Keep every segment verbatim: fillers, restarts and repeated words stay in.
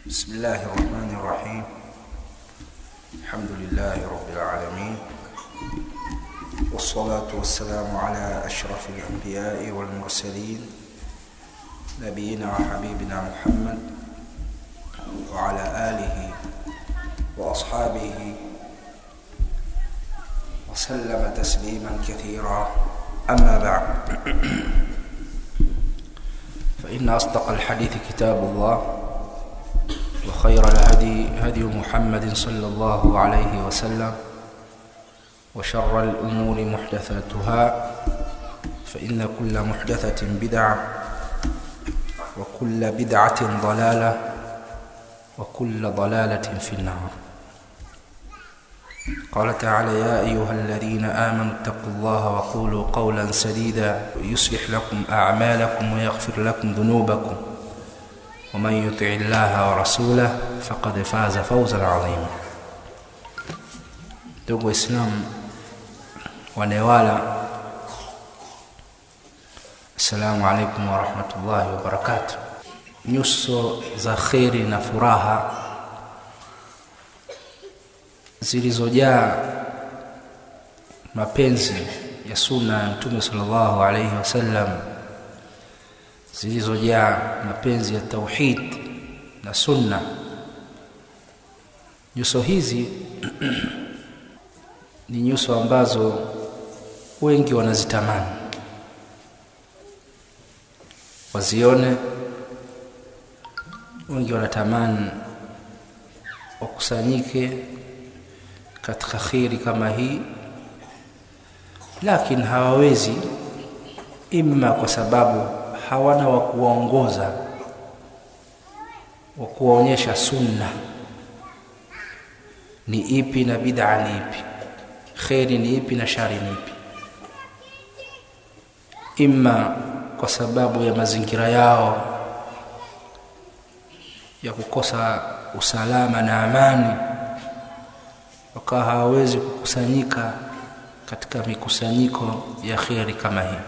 بسم الله الرحمن الرحيم. الحمد لله رب العالمين، والصلاة والسلام على أشرف الأنبياء والمرسلين، نبينا وحبيبنا محمد وعلى آله وأصحابه وسلم تسليما كثيرا. أما بعد، فإن أصدق الحديث كتاب الله، وخير الهدي هدي محمد صلى الله عليه وسلم، وشر الأمور محدثاتها، فإن كل محدثة بدعة، وكل بدعة ضلالة، وكل ضلالة في النار. قال تعالى: يا أيها الذين آمنوا اتقوا الله وقولوا قولا سديدا يصلح لكم أعمالكم ويغفر لكم ذنوبكم ومن يطع الله ورسوله فقد فاز فوزا عظيما. Ndugu Islam wanewala, assalamu alaykum wa rahmatullahi wa barakatuh. Nyuso za khairi na furaha zilizojaa mapenzi ya sunna ya Mtume sallallahu alayhi wasallam, zilizojaa mapenzi ya tauhid na sunna. Nyuso hizi ni nyuso ambazo wengi wanazitamani wazione, wengi wanatamani wakusanyike katika khairi kama hii, lakini hawawezi, imma kwa sababu hawana wa kuongoza, wa kuonyesha sunna ni ipi na bid'a ni ipi, khairi ni ipi na shari ni ipi, imma kwa sababu ya mazingira yao ya kukosa usalama na amani, wakawa hawawezi kukusanyika katika mikusanyiko ya khairi kama hii.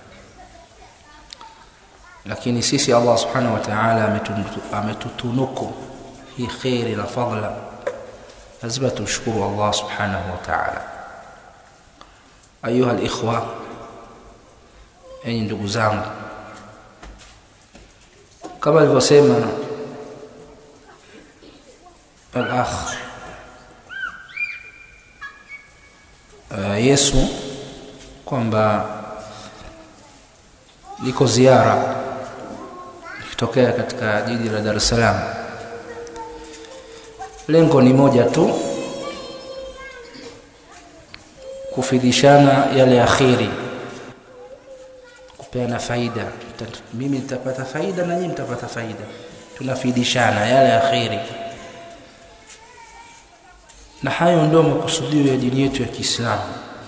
Lakini sisi Allah subhanahu wa ta'ala ametutunuku hii khairi na fadla, lazima tumshukuru Allah subhanahu wa ta'ala. Ayuha al-ikhwa, enyi ndugu zangu, kama alivyosema al-akh uh, Yesu kwamba liko ziara ikitokea katika jiji la Dar es Salaam. Lengo ni moja tu, kufidishana yale ya khairi, kupeana faida. Mimi nitapata faida na nyinyi mtapata faida, tunafidishana yale ya khairi. Na hayo ndio makusudio ya dini yetu ya Kiislamu.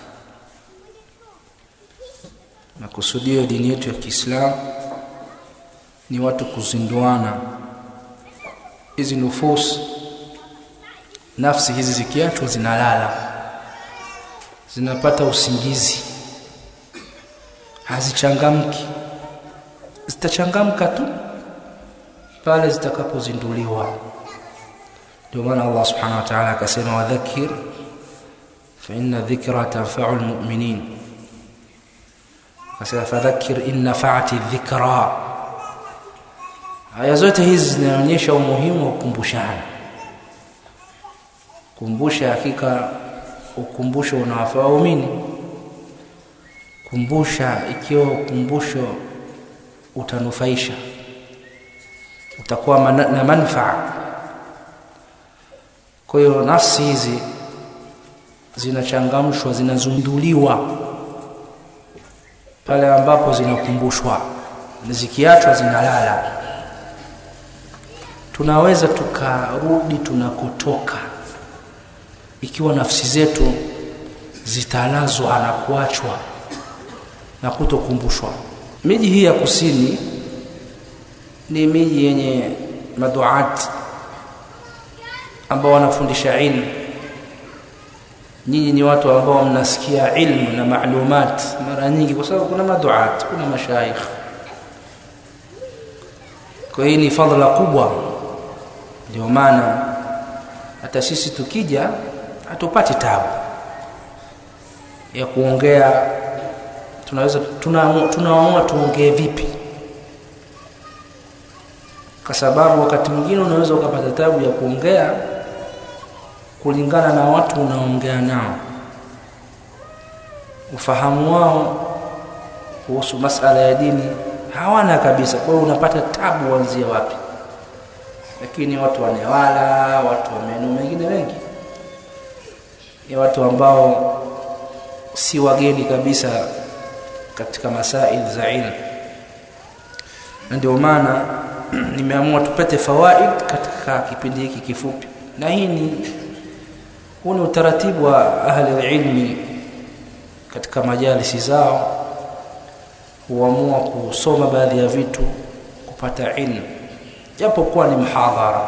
Makusudio ya dini yetu ya Kiislamu ni watu kuzinduana. Hizi nufus, nafsi hizi zikiachwa zinalala, zinapata usingizi, hazichangamki. Zitachangamka tu pale zitakapozinduliwa. Ndio maana Allah subhanahu wa ta'ala akasema: wadhakir fa inna dhikra tanfa'ul mu'minin. Akasema fadhakir in nafa'ati dhikra. Aya zote hizi zinaonyesha umuhimu wa kukumbushana. Kumbusha, hakika ukumbusho unawafaa waumini. Kumbusha ikiwa ukumbusho utanufaisha, utakuwa man- na manufaa. Kwa hiyo nafsi hizi zinachangamshwa, zinazunduliwa pale ambapo zinakumbushwa, zikiachwa zinalala. Tunaweza tukarudi tunakotoka ikiwa nafsi zetu zitalazwa na kuachwa na kutokumbushwa. Miji hii ya kusini ni miji yenye maduati ambao wanafundisha ilmu. Nyinyi ni watu ambao mnasikia ilmu na maalumat mara nyingi, kwa sababu kuna maduati, kuna mashaikh. Kwa hiyo ni fadhila kubwa Ndio maana hata sisi tukija hatupati tabu ya kuongea. Tunaweza tunaamua tunaamua tuongee vipi, kwa sababu wakati mwingine unaweza ukapata tabu ya kuongea kulingana na watu unaongea nao, ufahamu wao kuhusu masuala ya dini hawana kabisa. Kwa hiyo unapata tabu wanzia wapi. Lakini watu wanewala, watu wa maeneo mengine wengi ni watu ambao si wageni kabisa katika masail za ilmu. Ndio maana nimeamua tupate fawaid katika kipindi hiki kifupi. Na hii ni huu ni utaratibu wa ahli ilmi katika majalisi zao, huamua kusoma baadhi ya vitu kupata ilmu, japo kwa ni mhadhara.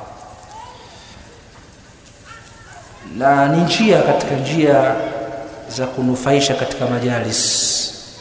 Na ni njia katika njia za kunufaisha katika majalis,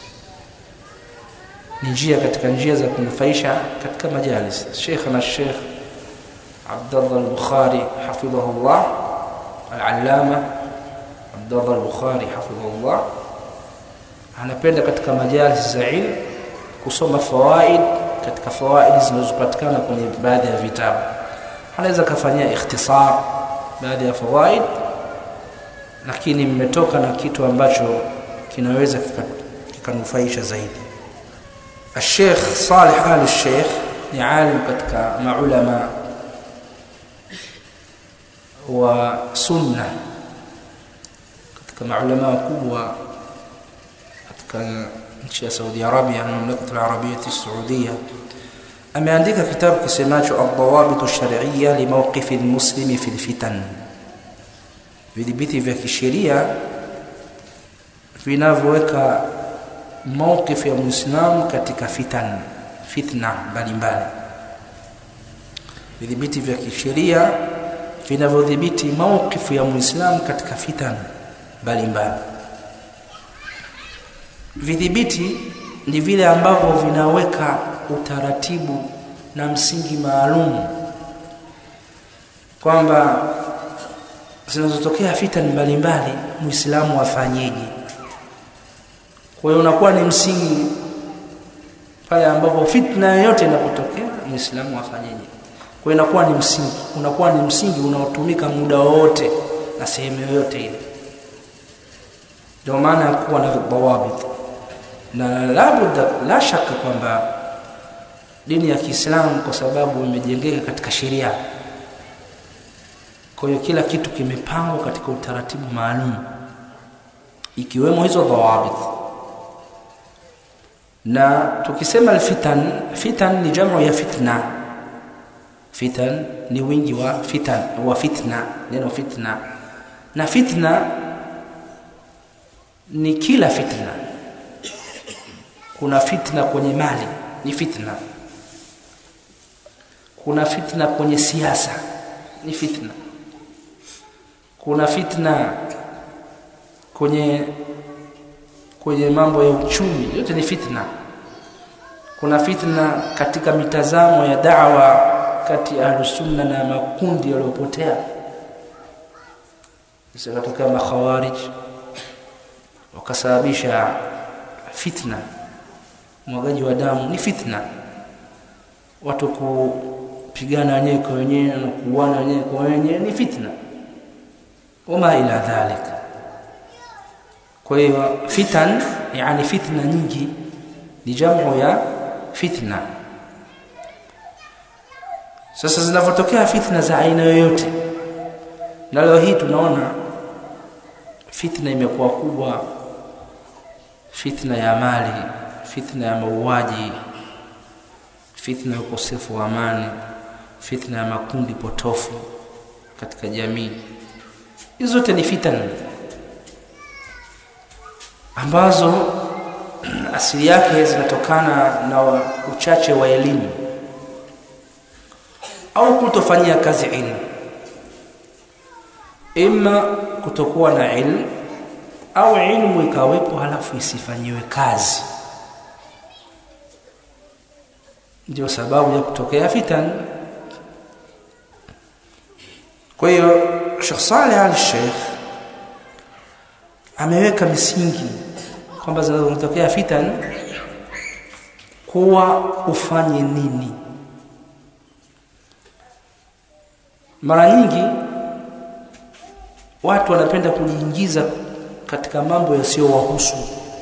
ni njia katika njia za kunufaisha katika majalis. Sheikhna Sheikh Abdullah al-Bukhari hafidhahullah, al-allama Abdullah al-Bukhari hafidhahullah, anapenda katika majalis za ilmu kusoma fawaid katika fawaid zinazopatikana kwenye baadhi ya vitabu. Anaweza kufanyia ikhtisar baadhi ya fawaid, lakini mmetoka na kitu ambacho kinaweza kikanufaisha zaidi. Sheikh Salih al-Sheikh ni alim katika maulama wa sunna, katika maulama wakubwa katika nchi ya Saudi Arabia na Mamlaka al-Arabia as-Saudia. Ameandika kitabu kisemacho Ad-Dawabit ash-Shar'iyya li Mawqif al-Muslimi fi al-Fitan, vidhibiti vya kisheria vinavyoweka mawqif ya Muislamu katika fitan, fitna mbalimbali. Vidhibiti vya kisheria vinavyodhibiti mawqif ya Muislamu katika fitan mbalimbali. Vidhibiti ni vile ambavyo vinaweka utaratibu na msingi maalum kwamba zinazotokea fitan mbalimbali Muislamu afanyeje. Kwa hiyo unakuwa ni msingi pale ambapo fitna yote inapotokea Muislamu afanyeje. Kwa hiyo inakuwa ni msingi, unakuwa ni msingi unaotumika muda wote na sehemu yoyote ile. Ndio maana kuwa na dawabit. Na labda la shaka kwamba dini ya Kiislamu kwa sababu imejengeka katika sheria, kwa hiyo kila kitu kimepangwa katika utaratibu maalum, ikiwemo hizo dawabit. Na tukisema alfitan, fitan ni jamu ya fitna. Fitan ni wingi wa fitan, wa fitna, neno fitna. Na fitna ni kila fitna. Kuna fitna kwenye mali, ni fitna. Kuna fitna kwenye siasa, ni fitna. Kuna fitna kwenye kwenye mambo ya uchumi, yote ni fitna. Kuna fitna katika mitazamo ya da'wa kati ya Ahlus-Sunna na makundi yaliyopotea. Isakatokea makhawarij wakasababisha fitna, mwagaji wa damu, ni fitna. Watu kupigana wenyewe kwa wenyewe na kuuana wenyewe kwa wenyewe, ni fitna. Wama ila dhalika. Kwa hiyo fitan, yani fitna nyingi, ni jamu ya fitna. Sasa zinapotokea fitna za aina yoyote, na leo hii tunaona fitna imekuwa kubwa, fitna ya mali, fitna ya mauaji, fitna ya ukosefu wa amani, fitna ya makundi potofu katika jamii. Hizo zote ni fitna ambazo asili yake zinatokana na uchache wa elimu au kutofanyia kazi ilmu. Ima kutokuwa na ilmu au ilmu ikawepo halafu isifanyiwe kazi, ndio sababu ya kutokea fitan. Kwa hiyo Sheikh Saleh al-Sheikh ameweka misingi kwamba zinazotokea fitan kuwa ufanye nini. Mara nyingi watu wanapenda kujiingiza katika mambo yasiyowahusu,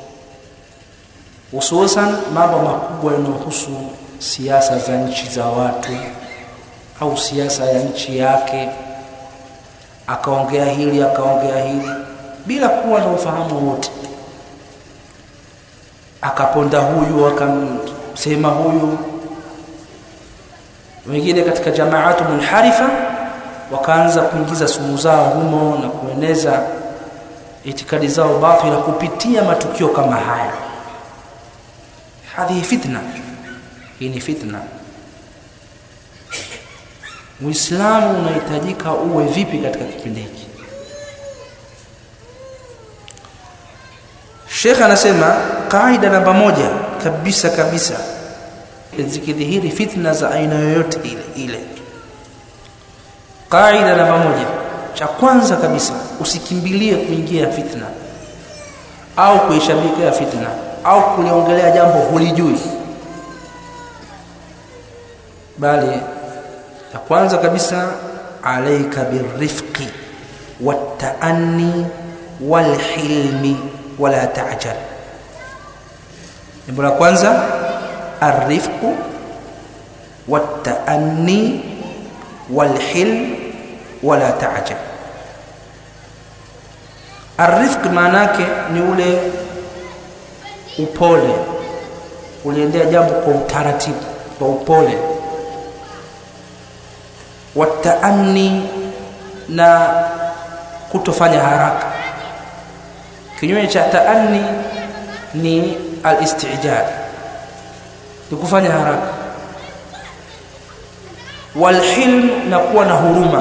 hususan mambo makubwa yanayohusu siasa za nchi za watu au siasa ya nchi yake. Akaongea hili akaongea hili bila kuwa na ufahamu wote, akaponda huyu akamsema huyu. Wengine katika jamaatu munharifa wakaanza kuingiza sumu zao humo na kueneza itikadi zao batila kupitia matukio kama haya. Hadi fitna, hii ni fitna. Muislamu unahitajika uwe vipi katika kipindi hiki? Sheikh anasema kaida namba moja kabisa kabisa, zikidhihiri fitna za aina yoyote ile ile, kaida namba moja, cha kwanza kabisa, usikimbilie kuingia fitna au kuishabikia fitna au kuliongelea jambo hulijui, bali la kwanza kabisa, alayka birrifqi wattaanni walhilmi wala ta'jal. Jambo la kwanza, arrifqu wattaanni walhilm wala ta'jal. Arrifq maana yake ni ule upole, uliendea jambo kwa utaratibu, kwa upole. Wataanni, na kutofanya haraka. Kinyume cha taanni ni al-istijal, ni kufanya haraka. Walhilm, na kuwa na huruma.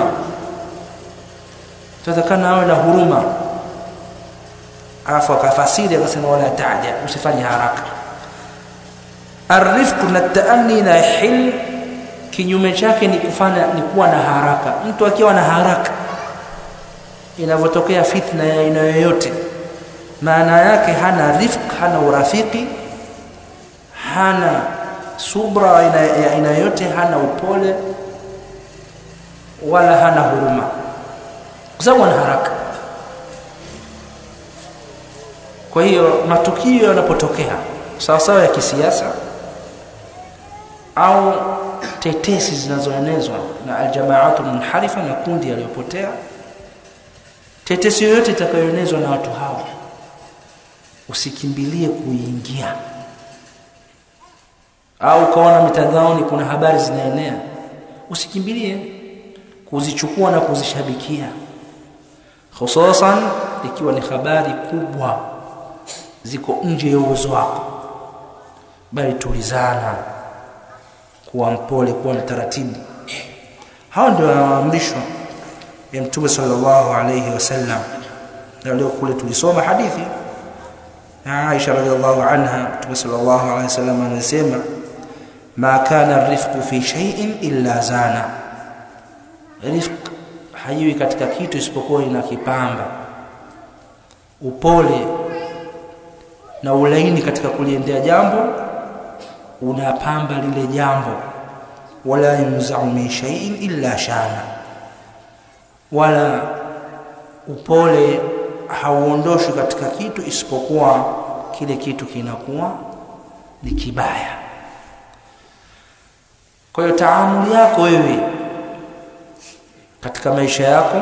Tutakana awe na huruma. Alafu akafasiri akasema wala ta'jal, usifanye haraka. Arifq na taanni na hilm kinyume chake ni kufanya ni kuwa na haraka. Mtu akiwa na haraka, inavyotokea fitna ya aina yoyote, maana yake hana rifq, hana urafiki, hana subra ya aina yoyote, hana upole wala hana huruma, kwa sababu ana haraka. Kwa hiyo matukio yanapotokea sawa sawa ya kisiasa au tetesi zinazoenezwa na aljamaatu munharifa na kundi yaliyopotea, tetesi yoyote itakayoenezwa na watu hao, usikimbilie kuingia. Au kaona mitandaoni kuna habari zinaenea, usikimbilie kuzichukua na kuzishabikia, hususan ikiwa ni habari kubwa ziko nje ya uwezo wako. Bali tulizana, kuwa mpole, kuwa mtaratibu. Hao ndio waamrishwa ya Mtume sallallahu alayhi wasallam. Na leo kule tulisoma hadithi na Aisha radhiallahu anha, Mtume sallallahu alayhi wasallam anasema, ma kana ar-rifqu fi shay'in illa zana. Rifq haiwi katika kitu isipokuwa inakipamba. Upole na ulaini katika kuliendea jambo unapamba lile jambo. Wala yunza'u min shay'in illa shana, wala upole hauondoshi katika kitu isipokuwa kile kitu kinakuwa ni kibaya. Kwa hiyo taamuli yako wewe katika maisha yako,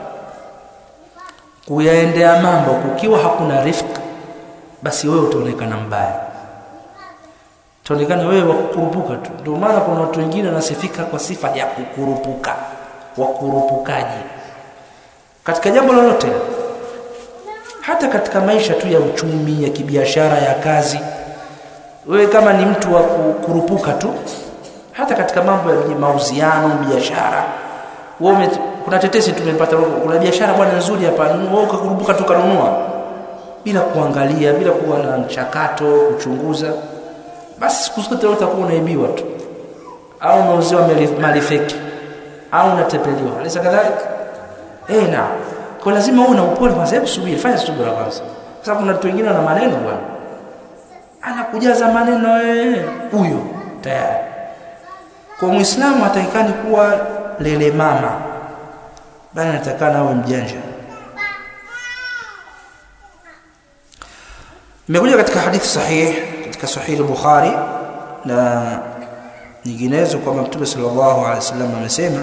kuyaendea mambo kukiwa hakuna rifq, basi wewe utaonekana mbaya, utaonekana wewe wa kukurupuka tu. Ndio maana kuna watu wengine wanasifika kwa sifa ya kukurupuka, wakurupukaji katika jambo lolote, hata katika maisha tu ya uchumi, ya kibiashara, ya kazi. Wewe kama ni mtu wa kukurupuka tu, hata katika mambo ya mauziano, biashara, wewe kuna tetesi tumepata, kuna biashara bwana nzuri hapa, wewe ukakurupuka tu kanunua bila kuangalia, bila kuwa na mchakato, kuchunguza, basi siku zote utakuwa unaibiwa tu au unauziwa mali feki. au unatepeliwa. Alisa kadhalika? Eh, na kwa lazima uwe na upole kwanza. Hebu subiri, fanya subira kwanza. Kwa sababu kuna watu wengine wana maneno bwana. Anakujaza maneno wewe huyo tayari. Kwa Muislamu hatakikani kuwa lele mama, bali anatakana awe mjanja. Imekuja katika hadithi sahih katika sahih al-Bukhari na nyinginezo kwamba Mtume sallallahu alaihi wasallam amesema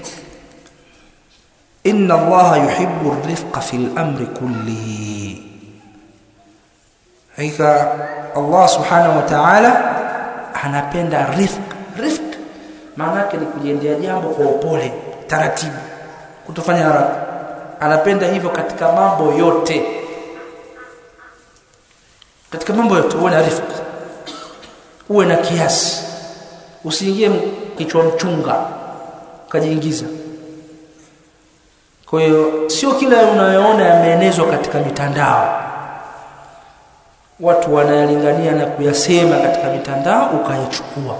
inna Allaha yuhibbu ar-rifqa fil amri kullihi. Hakika Allah subhanahu wa ta'ala anapenda rifq. Rifq maana yake ni kujiendea jambo kwa upole, taratibu, kutofanya haraka. Anapenda hivyo katika mambo yote. Katika mambo yote uwe na rifq. Uwe na kiasi. Usiingie kichwa mchunga ukajiingiza. Kwa hiyo sio kila unayoona yameenezwa katika mitandao watu wanayalingania na kuyasema katika mitandao ukayachukua.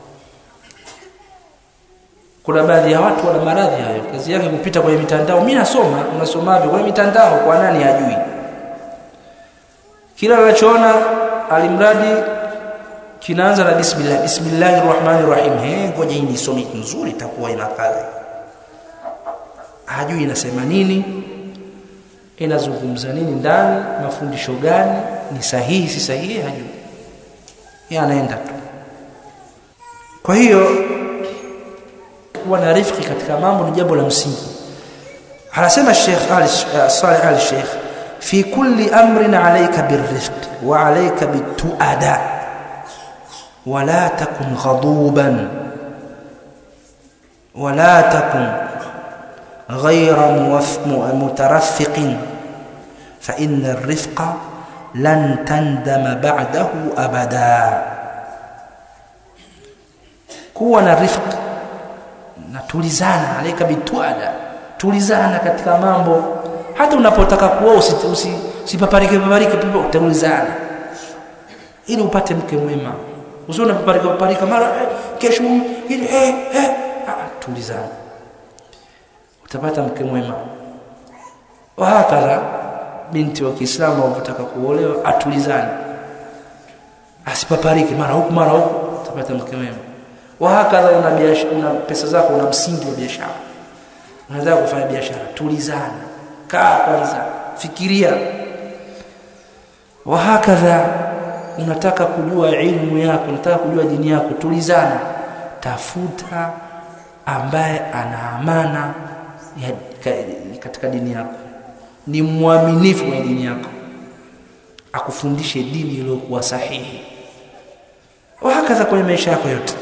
Kuna baadhi ya watu wana maradhi hayo, kazi yake kupita kwenye mitandao. Mimi nasoma, unasomaje kwenye mitandao? Kwa nani hajui? Kila anachoona alimradi kinaanza na bismillah, bismillahirrahmanirrahim. Eh, ngoja hii nisome nzuri itakuwa ina kazi. Hajui inasema nini, inazungumza nini ndani, mafundisho gani, ni sahihi si sahihi, hajui. Yeye anaenda tu. Kwa hiyo kuwa na rifiki katika mambo ni jambo la msingi. Anasema Sheikh Ali Saleh al-Sheikh, fi kulli amrin alayka birrifq wa alayka bituada wa la takun ghaduban wa la takun ghayra mutaraffiqin fa inna ar-rifqa lan tandama ba'dahu abada. Kuwa na rifq na tulizana, alayka bituada, tulizana katika mambo. Hata unapotaka kuoa usipaparike paparike pipo, utulizana ili upate mke mwema. Usione paparika paparika mara eh, kesho ili eh eh ah, tulizana, utapata mke mwema. Wahakala binti wa Kiislamu anataka kuolewa atulizane, asipaparike mara huku mara huku, utapata mke mwema. Wahakala una biashara, una pesa zako, una msingi wa biashara, unataka kufanya biashara, tulizana, kaa kwanza, fikiria. Wahakadha unataka kujua elimu yako, unataka kujua dini yako, tulizana, tafuta ambaye ana amana ya katika dini yako, ni muaminifu wa dini yako, akufundishe dini iliyokuwa sahihi. Wahakadha kwenye maisha yako yote.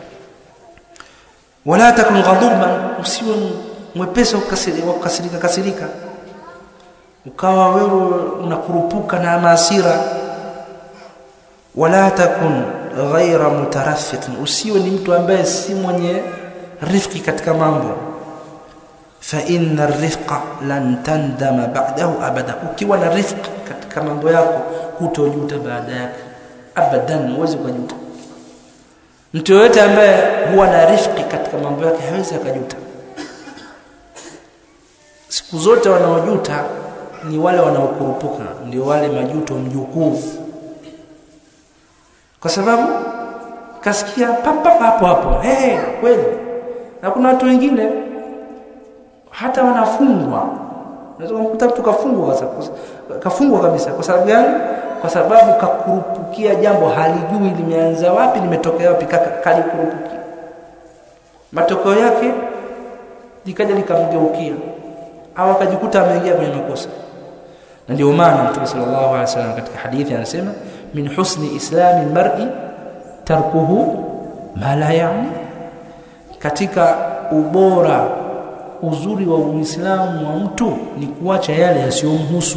Wala takun ghaduban, usiwe mwepesi ukasirika kasirika ukawa wewe unakurupuka na hasira. Wala takun ghayra mutaraffiqin, usiwe ni mtu ambaye si mwenye rifqi katika mambo. Fa inna ar-rifqa lan tandama ba'dahu abada. Ukiwa na rifqi katika mambo yako hutojuta baada yake abadan, huwezi kujuta. Mtu yote ambaye huwa na rifqi katika mambo yake hawezi akajuta. Siku zote wanaojuta ni wale wanaokurupuka, ndio wale majuto mjukuu. Kwa sababu kasikia papa hapo hapo, eh hey, kweli. Na kuna watu wengine hata wanafungwa. Unaweza kumkuta mtu kafungwa sasa, kafungwa kabisa. Kwa sababu gani? Kwa sababu kakurupukia jambo halijui limeanza wapi, limetokea wapi, kalikurupukia. Matokeo yake likaja likamgeukia, au akajikuta ameingia kwenye makosa. Na ndio maana Mtume sallallahu alaihi wasallam katika hadithi anasema min husni islami mar'i tarkuhu ma la ya'ni, katika ubora uzuri wa Uislamu wa mtu ni kuacha yale yasiyomhusu.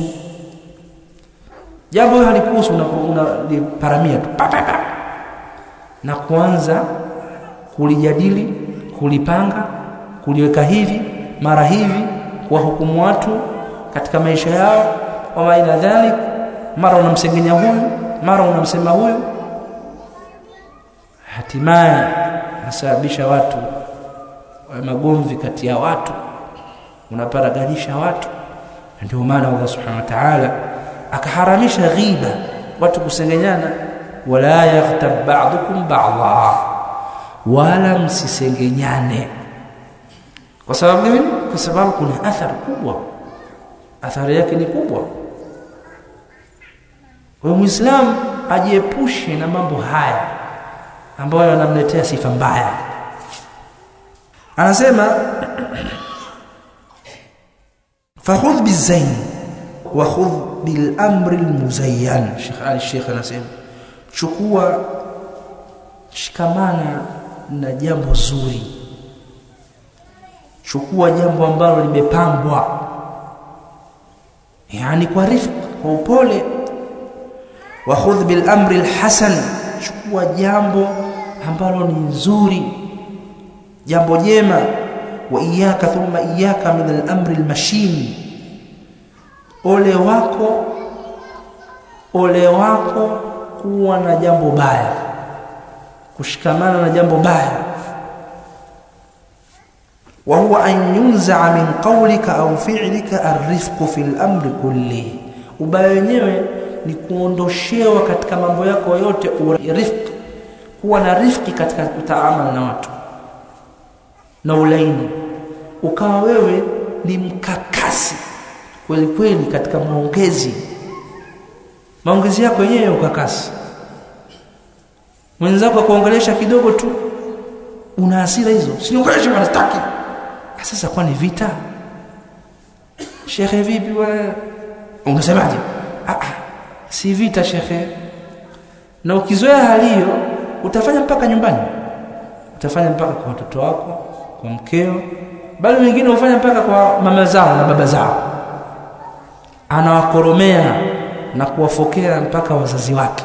Jambo halikuhusu unaliparamia tu pa pa pa, na kuanza kulijadili, kulipanga, kuliweka hivi mara hivi, kwa hukumu watu katika maisha yao wa maina dhalik. Mara unamsengenya huyu, mara unamsema huyu, hatimaye nasababisha watu magomvi kati ya watu, unaparaganisha watu. Ndio maana Allah subhanahu wa ta'ala akaharamisha ghiba, watu kusengenyana. Wala yaghtab ba'dukum ba'dha, wala msisengenyane. Kwa sababu nini? Kwa sababu kuna athari kubwa, athari yake ni kubwa. Kwa Muislamu ajiepushe na mambo haya ambayo yanamletea sifa mbaya. Anasema fakhudh bizayn wa khudh bil amri al muzayyan. Sheikh Ali Sheikh anasema chukua, shikamana na jambo zuri, chukua jambo ambalo limepambwa, yani kwa rifq, kwa upole. Wa khudh bil amri al hasan, chukua jambo ambalo ni nzuri, jambo jema. Wa iyyaka thumma iyyaka min al amri al mashin, ole wako, ole wako kuwa na jambo baya, kushikamana na jambo baya. Wa huwa an yunza'a min qawlika au fi'lika ar-rifq fil amri kulli, ubaya wenyewe ni kuondoshewa katika mambo yako yote rifq, kuwa na rifqi katika kutaamala na watu na ulaini, ukawa wewe ni mkakasi kweli kweli katika maongezi, maongezi yako yenyewe ukakasi. Mwenzako kuongelesha kidogo tu una hasira hizo, siniongeleshe bwana sitaki. Sasa kwani vita? Shekhe vipi wewe? Unasemaje? Ah ah, si vita shekhe. Na ukizoea hali hiyo utafanya mpaka nyumbani, utafanya mpaka kwa watoto wako, kwa mkeo, bali wengine ufanya mpaka kwa mama zao na baba zao. Anawakoromea na kuwafokea mpaka wazazi wake,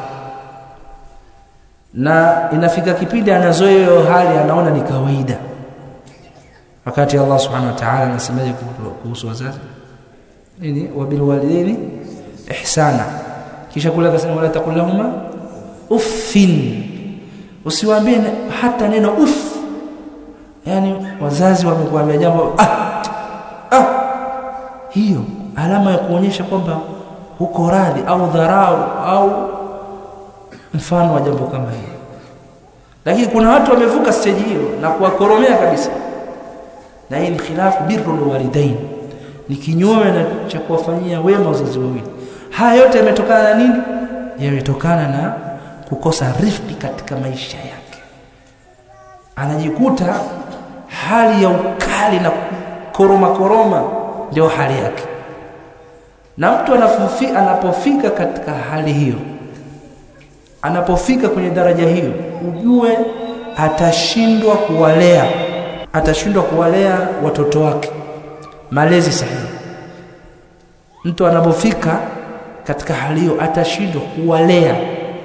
na inafika kipindi anazoea hiyo hali, anaona ni kawaida. Wakati Allah subhanahu wa ta'ala anasemaje kuhusu wazazi? Nini? Wabil walidaini ihsana. Kisha kula akasema wala taqul lahumma uffin, usiwaambie hata neno uff. Yani wazazi wamekuambia jambo ah ah, hiyo alama ya kuonyesha kwamba huko radhi au dharau au mfano wa jambo kama hilo. Lakini kuna watu wamevuka stage hiyo na kuwakoromea kabisa, na hii ni khilafu birrul walidain, ni kinyume na cha kuwafanyia wema wazazi wawili. Haya yote yametokana na nini? Yametokana na kukosa rifqi katika maisha yake. Anajikuta hali ya ukali na koroma koroma ndio hali yake. Na mtu anafufika, anapofika katika hali hiyo, anapofika kwenye daraja hiyo, ujue atashindwa kuwalea, atashindwa kuwalea watoto wake malezi sahihi. Mtu anapofika katika hali hiyo atashindwa kuwalea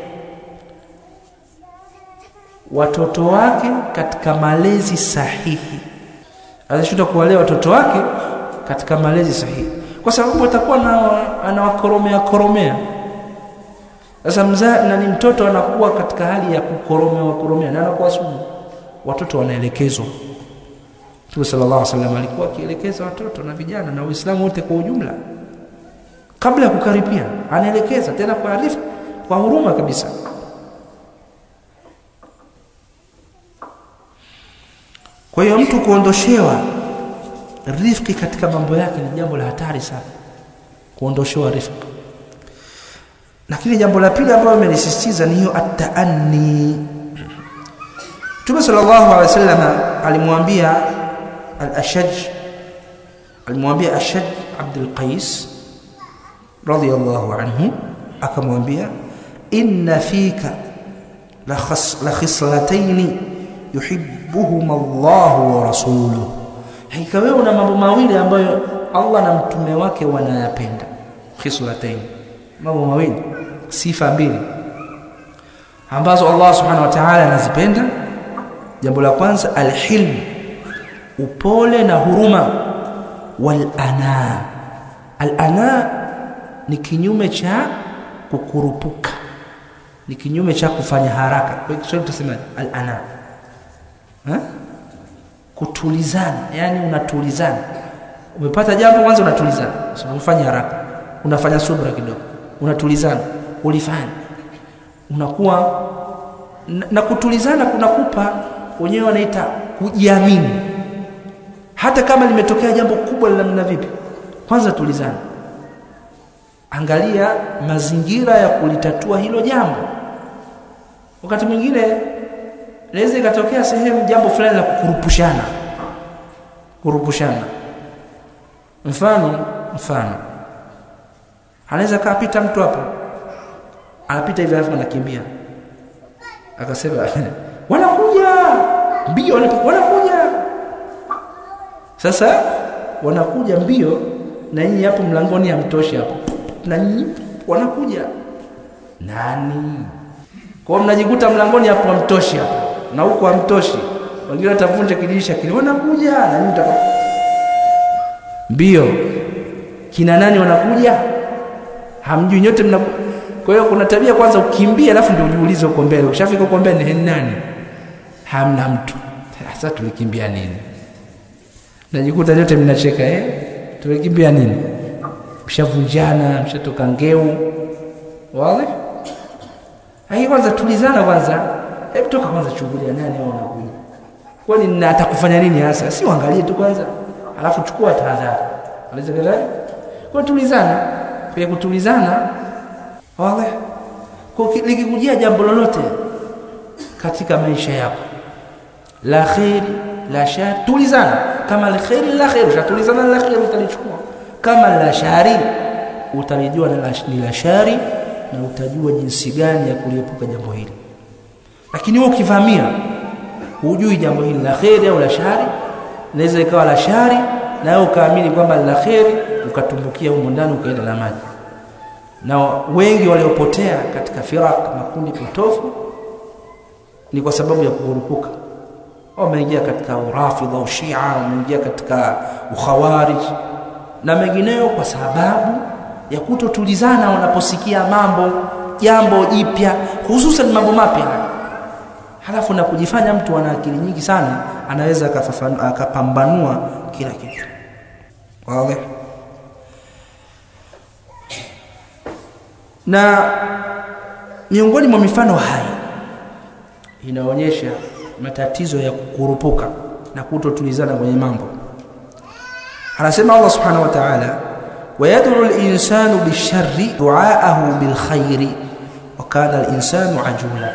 watoto wake katika malezi sahihi, atashindwa kuwalea watoto wake katika malezi sahihi, kwa sababu atakuwa na anawakoromea koromea. Sasa mzaa na ni mtoto anakuwa katika hali ya kukoromea koromea na anakuwa sumu, watoto wanaelekezwa. Mtume sallallahu alaihi wasallam alikuwa akielekeza watoto na vijana na Uislamu wote kwa ujumla, kabla ya kukaribia anaelekeza, tena kwa arifu, kwa huruma kabisa. Kwa hiyo mtu kuondoshewa rifqi katika mambo yake ni jambo la hatari sana, kuondoshewa rifqi. Lakini jambo la pili ambalo nimelisisitiza ni hiyo at-ta'anni. Mtume sallallahu alaihi wasallam alimwambia al-Ashaj, alimwambia Ashaj Abdul Qais radiyallahu anhu, akamwambia inna fika la khas la khislatayn yuhibbuhuma Allah wa rasuluhu, hakika wewe una mambo mawili ambayo Allah na mtume wake wanayapenda. Khislatayn, mambo mawili, sifa mbili ambazo Allah subhanahu wa ta'ala anazipenda. Jambo la kwanza al-hilm, upole na huruma, wal ana. Al-ana ni kinyume cha kukurupuka, ni kinyume cha kufanya haraka. Kwa hiyo Kiswahili tutasema al-ana. Ha? kutulizana, yani unatulizana. Umepata jambo kwanza unatulizana, usifanye haraka, unafanya subra kidogo, unatulizana, ulifanya, unakuwa na, na kutulizana kunakupa wenyewe wanaita kujiamini. Hata kama limetokea jambo kubwa la namna vipi, kwanza tulizana, angalia mazingira ya kulitatua hilo jambo. Wakati mwingine inaweza ikatokea sehemu jambo fulani la kukurupushana kurupushana mfano mfano anaweza kapita mtu hapo, anapita hivi alafu anakimbia, akasema wanakuja mbio, wanakuja. Sasa wanakuja mbio na nyinyi hapo mlangoni hamtoshi hapo, na nyinyi wanakuja nani? Kwa mnajikuta mlangoni hapo hamtoshi hapo, na huko hamtoshi, wengine watavunja kidirisha kile, wanakuja na nyinyi mtaka mbio. Kina nani wanakuja? Hamjui nyote mna. Kwa hiyo kuna tabia kwanza ukimbia alafu ndio ujiulize uko mbele. Ukishafika uko mbele ni nani? Hamna mtu. Sasa tulikimbia nini? Najikuta nyote mnacheka, eh? Tulikimbia nini? Mshavunjana, mshatoka ngeu. Wale? Hai kwanza tulizana kwanza. Hebu toka kwanza chungulia nani wao wanakuja. Kwani nina atakufanya nini hasa? Si uangalie tu kwanza. Alafu chukua tahadhari. Unaweza kwa tulizana. Kwa kutulizana wale kwa likikujia jambo lolote katika maisha yako, la khairi la shari, tulizana. Kama la khairi la khairi, utatulizana la khairi utalichukua. Kama la shari utalijua ni la shari na utajua jinsi gani ya kuliepuka jambo hili. Lakini wewe ukivamia hujui jambo hili la khairi au la shari, inaweza ikawa la shari na wewe ukaamini kwamba la khairi, ukatumbukia huko ndani ukaenda la maji. Na wengi waliopotea katika firaq, makundi potofu, ni kwa sababu ya kuhurupuka. Wameingia katika urafidha au shia, wameingia katika ukhawarij na mengineyo kwa sababu ya kutotulizana wanaposikia mambo, jambo jipya, hususan mambo mapya. Halafu na kujifanya mtu ana akili nyingi sana, anaweza akapambanua kila kitu. Wazi? Na miongoni mwa mifano hai inaonyesha matatizo ya kukurupuka na kutotulizana kwenye mambo. Anasema Allah subhanahu wa ta'ala, ويدعو الإنسان بالشر دعاءه بالخير وكان الإنسان عجولا.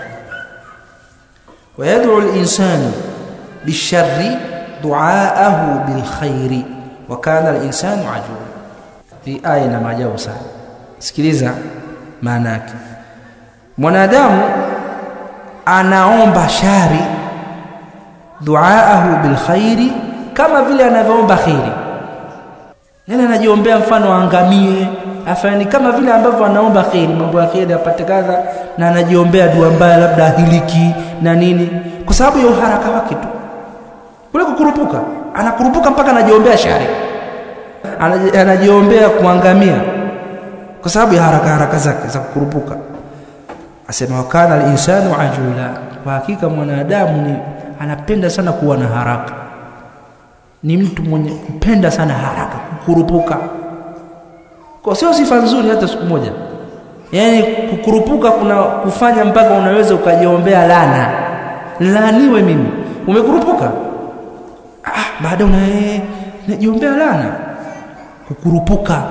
ويدعو الإنسان بالشر دعاءه بالخير وكان الإنسان عجولا. في آية ما جاءوا sana. Sikiliza maana yake. Mwanadamu anaomba shari, duaahu bil khairi, kama vile anavyoomba khairi. Yeye anajiombea mfano aangamie, afanye kama vile ambavyo anaomba khairi, mambo ya khairi apate kadha, na anajiombea dua mbaya labda hiliki na nini, kwa sababu ya uharaka wake tu. Kule kukurupuka, anakurupuka mpaka anajiombea shari. Anajiombea kuangamia kwa sababu ya haraka haraka zake za kukurupuka. Asema wakana al-insanu ajula, kwa hakika mwanadamu ni anapenda sana kuwa na haraka, ni mtu mwenye kupenda sana haraka, kukurupuka. Kwa sio sifa nzuri hata siku moja. Yaani kukurupuka kuna kufanya mpaka unaweza ukajiombea laana, laaniwe mimi, umekurupuka. Ah, baada unajiombea laana, kukurupuka.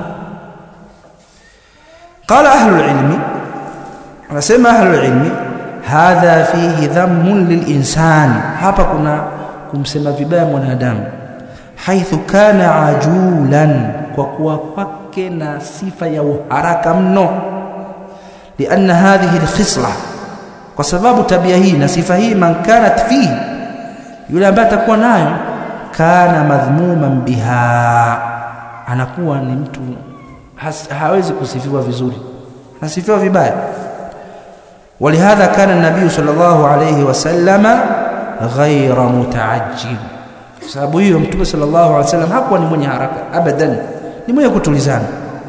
قال أهل العلم، anasema أهل العلم hadha fihi dhammun lilinsani, hapa kuna kumsema vibaya mwanadamu, haithu kana ajulan, kwa kuwa kwake na sifa ya uharaka mno. Lianna hadhihi alkhisla, kwa sababu tabia hii na sifa hii, man kanat fihi, yule ambaye atakuwa nayo, kana madhmuman biha, anakuwa ni mtu hawezi kusifiwa vizuri, nasifiwa vibaya. ولهذا كان النبي صلى الله عليه وسلم غير متعجل. sababu hiyo mtume sallallahu alaihi wasallam hakuwa ni mwenye haraka abadan, ni mwenye kutulizana.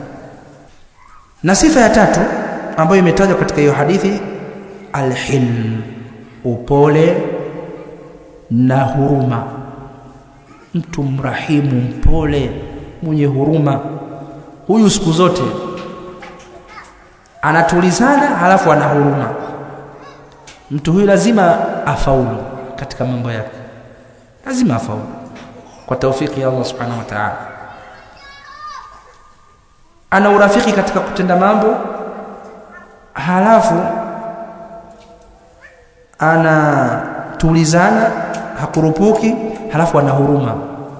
Na sifa ya tatu ambayo imetajwa katika hiyo hadithi, alhilm, upole na huruma. mtu mrahimu, mpole, mwenye huruma. Huyu siku zote anatulizana halafu ana huruma. Mtu huyu lazima afaulu katika mambo yake, lazima afaulu kwa taufiki ya Allah subhanahu wa ta'ala. Ana urafiki katika kutenda mambo, halafu ana tulizana, hakurupuki, halafu ana huruma.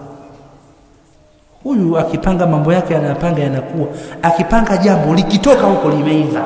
Huyu akipanga mambo yake anapanga yanakuwa, akipanga jambo likitoka huko limeiva,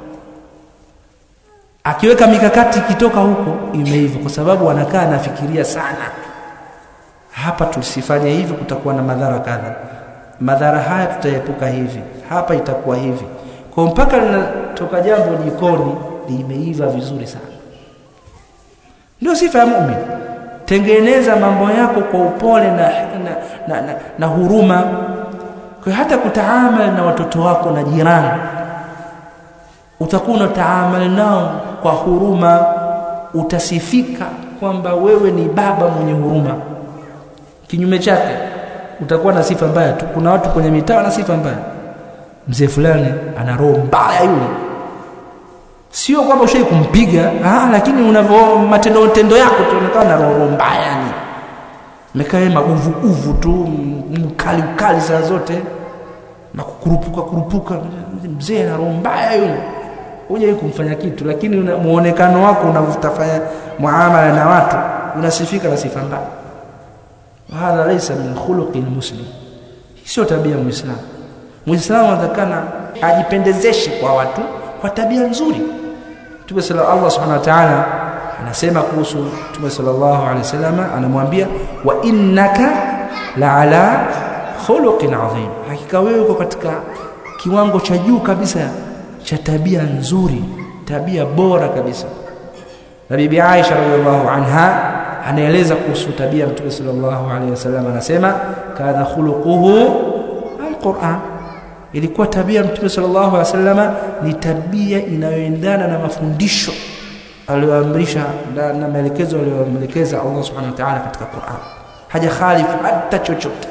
akiweka mikakati kitoka huko imeiva, kwa sababu anakaa anafikiria sana, hapa tusifanye hivi kutakuwa na madhara kadha, madhara haya tutaepuka hivi, hapa itakuwa hivi. Kwa mpaka linatoka jambo jikoni limeiva vizuri sana. Ndio sifa ya muumini. Tengeneza mambo yako kwa upole na na, na, na, na huruma. Kwa hata kutaamali na watoto wako na jirani, utakuwa unataamali nao kwa huruma, utasifika kwamba wewe ni baba mwenye huruma. Kinyume chake utakuwa na sifa mbaya tu. Kuna watu kwenye mitaa na sifa mbaya. Mzee fulani ana roho mbaya yule. Sio kwamba ushai kumpiga, ah, lakini unavyo matendo tendo yako tunaonekana na roho mbaya yani. Mekae maguvu uvu tu, mkali ukali saa zote na kukurupuka kurupuka. Mzee ana roho mbaya yule. Uje kumfanya kitu, lakini muonekano wako unavyofanya muamala na watu unasifika na sifa mbaya. Hadha laysa min khuluqi almuslim. Sio tabia muislamu. Muislamu anatakana ajipendezeshe kwa watu kwa tabia nzuri. Mtume sallallahu Allah subhanahu wa ta'ala anasema kuhusu Mtume sallallahu alaihi wasallam, anamwambia wa innaka la'ala khuluqin adhim, hakika wewe uko katika kiwango cha juu kabisa cha tabia nzuri, tabia bora kabisa. Na Bibi Aisha radhiallahu anha anaeleza kuhusu tabia Mtume sallallahu alaihi wasallam, anasema kana khuluquhu alquran, ilikuwa tabia Mtume sallallahu alaihi wasallam ni tabia inayoendana na mafundisho aliyoamrisha na, na maelekezo aliyoelekeza Allah subhanahu wa ta'ala katika Qur'an, haja khalifu hata chochote.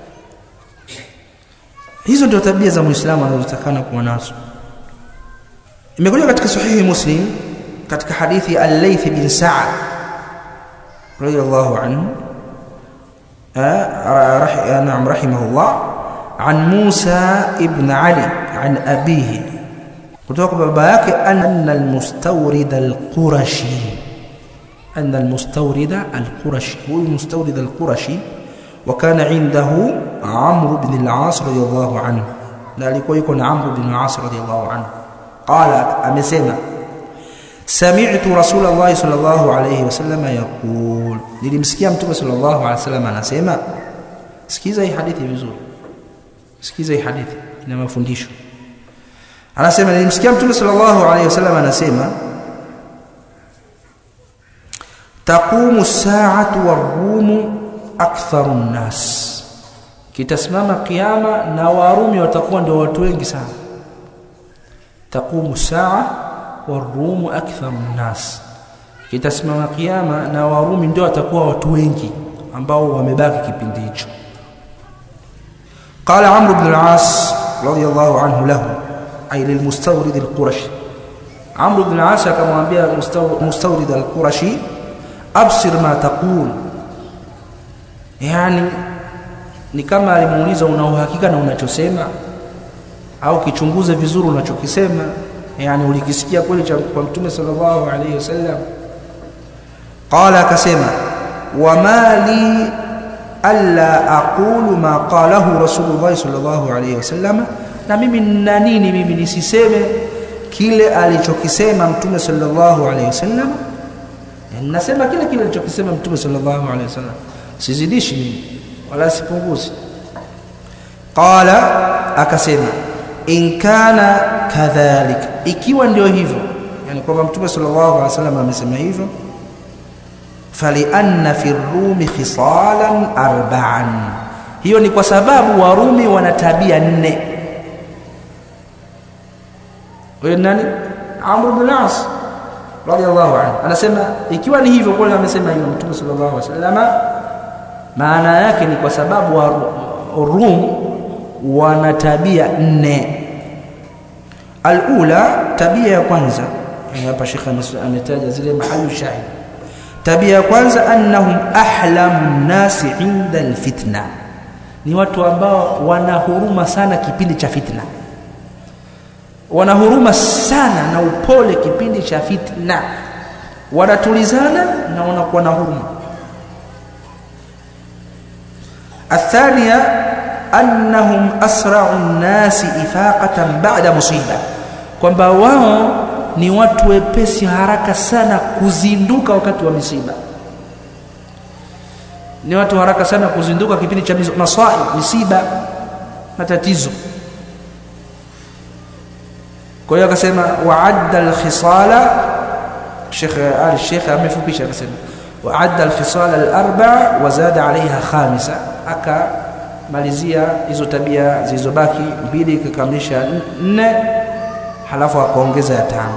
Hizo ndio tabia za Muislamu anazotakana kuwa nazo. Imekuja katika sahihi Muslim katika hadithi al-Layth bin Sa'd radiyallahu anhu na'am rahimahullah, an Musa ibn Ali an abihi, kutoka baba yake, anna al-mustawrid al-Qurashi, anna al-mustawrid al-Qurashi, huwa mustawrid al-Qurashi, wa kana indahu Amr ibn al-As radiyallahu anhu, na alikuwa yuko na Amr ibn al-As radiyallahu anhu. Qala, amesema sami'tu Rasulullah sallallahu alayhi wasallam yaqul, nilimsikia Mtume sallallahu alayhi wasallam anasema. Sikiza hii hadithi vizuri, sikiza hii hadithi, ina mafundisho. Anasema nilimsikia Mtume sallallahu alayhi wasallam anasema taqumu as-sa'atu war-rum aktharu an-nas, kitasimama kiyama na Warumi watakuwa ndio watu wengi sana. Taqumu as-sa'a war-rum aktharu an-nas, kitasimama kiyama na Warumi ndio watakuwa watu wengi ambao wamebaki kipindi hicho. قال عمرو بن العاص رضي الله عنه له أي للمستورد القرشي, عمرو بن العاص akamwambia مستورد القرشي أبصر ما تقول, yani ni kama alimuuliza una uhakika na unachosema au kichunguze vizuri unachokisema, yani ulikisikia kweli cha kwa Mtume sallallahu alayhi wasallam. Qala, akasema wama li alla aqulu ma qalahu Rasulullah sallallahu alayhi wasallam, na mimi na nini mimi nisiseme kile alichokisema Mtume sallallahu alayhi wasallam. Nasema kile kile alichokisema Mtume sallallahu alayhi wasallam, sizidishi mimi wala sipunguzi. Qala, akasema in kana kadhalik, ikiwa ndio hivyo, yani kwamba Mtume sallallahu alayhi wasallam amesema hivyo, فلأن في الروم خصالا أربعا, hiyo ni kwa sababu Warumi wana tabia nne. Wewe nani? Amr ibn al-As radiyallahu anhu anasema ikiwa ni hivyo, kwa amesema hivyo Mtume sallallahu alaihi wasallam, maana yake ni kwa sababu wa Rum wana tabia nne. Al-ula, tabia ya kwanza, hapa Sheikh ametaja zile mahali shahid. Tabia ya kwanza, annahum ahlamun nasi inda alfitna, ni watu ambao wana huruma sana kipindi cha fitna. Wana huruma sana na upole kipindi cha fitna, wanatulizana na wanakuwa na huruma. Athania, annahum asra'u an-nasi ifaqatan ba'da musiba, kwamba wao ni watu wepesi haraka sana kuzinduka wakati wa misiba. Ni watu haraka sana kuzinduka kipindi cha masaib, misiba, matatizo. Kwa hiyo akasema wa'adda al-khisala, Sheikh al-Sheikh amefupisha akasema wa'adda al-khisala al-arba'a wa zada 'alayha khamisa, aka malizia hizo tabia zilizobaki mbili kukamilisha nne, halafu akaongeza ya tano.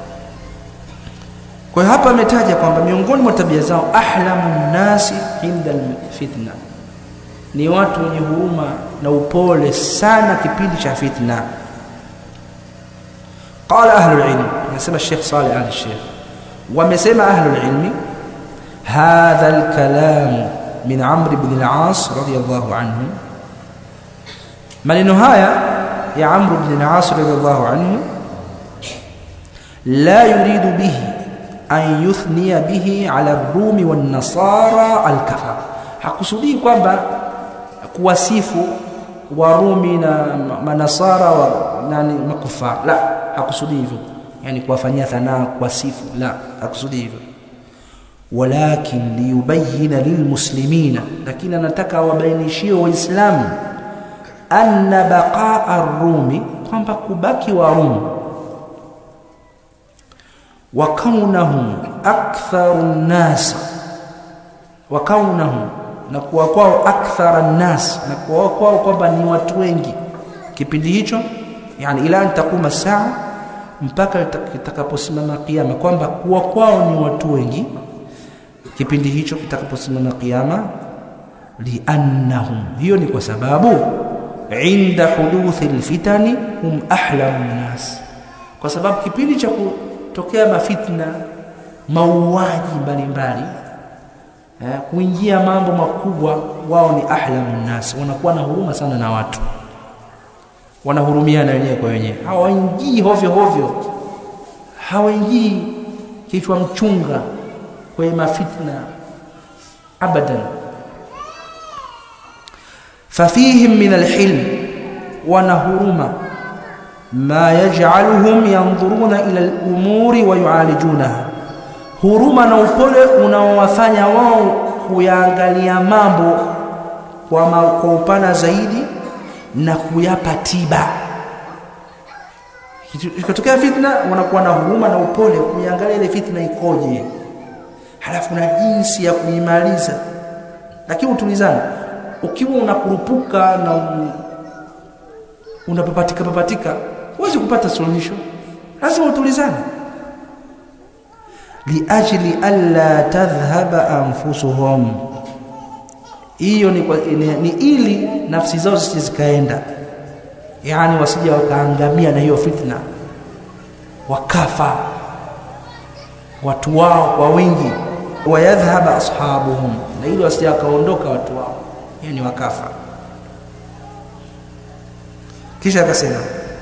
Kwa hiyo hapa ametaja kwamba miongoni mwa tabia zao, ahlamun nasi inda fitna, ni watu wenye huruma na upole sana kipindi cha fitna. Qala ahlul ilm, anasema Sheikh Saleh al-Sheikh, wamesema ahlul ilm, hadha al-kalam min Amr ibn al-As radiyallahu anhu, maneno haya ya Amr ibn al-As radiyallahu anhu, la yuridu bihi an yuthniya bihi ala ar-Rumi wan-Nasara al-kafar, hakusudi kwamba kuwasifu Warumi na Manasara wa nani makufar, la, hakusudi hivyo, yani kuwafanyia thanaa, kuwasifu, la, hakusudi hivyo. Walakin liyubayyina lilmuslimina, lakini anataka wabainishie waislamu, anna baqa'a ar-Rumi, kwamba kubaki wa Rumi, wa kaunahum aktharu an-nas, wa kaunahum, na kuwa kwao akthara an-nas, na kuwa kwao kwamba ni watu wengi kipindi hicho, yani ila antakuma saa, mpaka itakaposimama kiyama, kwamba kuwa kwao ni watu wengi kipindi hicho kitakaposimama kiyama. Liannahum, hiyo ni kwa sababu inda huduthi alfitani hum ahlamun nas, kwa sababu kipindi cha kutokea mafitna, mauaji mbalimbali, eh, kuingia mambo makubwa, wao ni ahlamun nas, wanakuwa na huruma sana na watu, wanahurumiana wenyewe kwa wenyewe, hawaingii hovyo hovyo, hawaingii kichwa mchunga kwa mafitna abadan. Fafihim min alhilm, wana huruma, ma yaj'aluhum yanzuruna ila al-umuri wa yu'alijunaha, huruma na upole unaowafanya wao kuyaangalia mambo kwa, ma, kwa upana zaidi na kuyapa tiba. Ikitokea fitna, wanakuwa na huruma na upole kuiangalia ile fitna ikoje, halafu na jinsi ya kuimaliza. Lakini utulizana, ukiwa unakurupuka na unapapatika papatika, huwezi kupata suluhisho, lazima utulizane. Liajli alla tadhhaba anfusuhum, hiyo ni, ni, ni ili nafsi zao zisikaenda, yani wasije wakaangamia na hiyo fitna, wakafa watu wao kwa wingi, wayadhhaba ashabuhum, na ili wasije wakaondoka watu wao, yani wakafa. Kisha akasema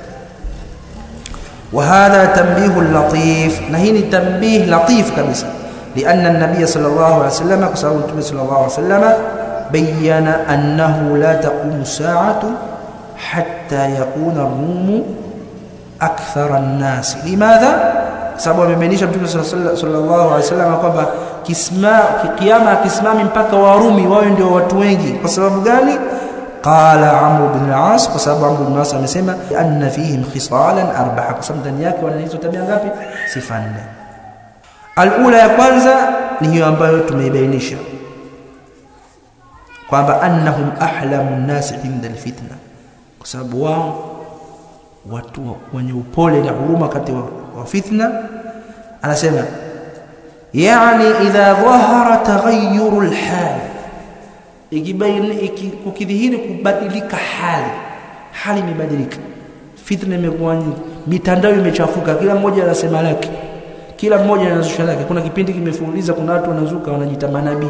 وهذا تنبيه لطيف, na hii ni tanbih latif kabisa, لأن النبي صلى الله عليه وسلم, kwa sababu Mtume صلى الله عليه وسلم bayyana annahu la taqumu sa'atu hatta yakuna ar-Rum akthara an-nas. Limadha? Sababu amebainisha Mtume sallallahu alaihi wasallam kwamba kisma kiyama kisimami mpaka Warumi wao ndio watu wengi. Kwa sababu gani? Qala Amr ibn al-As, kwa sababu Amr ibn al-As amesema anna fihim khisalan arba'a, kwa sababu ndani yake wana hizo tabia ngapi? Sifa nne. Al-ula, ya kwanza ni hiyo ambayo tumeibainisha kwamba annahum ahlamun nas inda al-fitna, kwa sababu wao watu wenye upole na huruma wakati wa fitna. Anasema yani idha dhahara taghayyur al-hal, ikibaini ikikidhihiri kubadilika hali hali imebadilika, fitna imekuwa nyingi, mitandao imechafuka, kila mmoja anasema lake, kila mmoja anazusha lake. Kuna kipindi kimefuuliza, kuna watu wanazuka wanajiita manabii,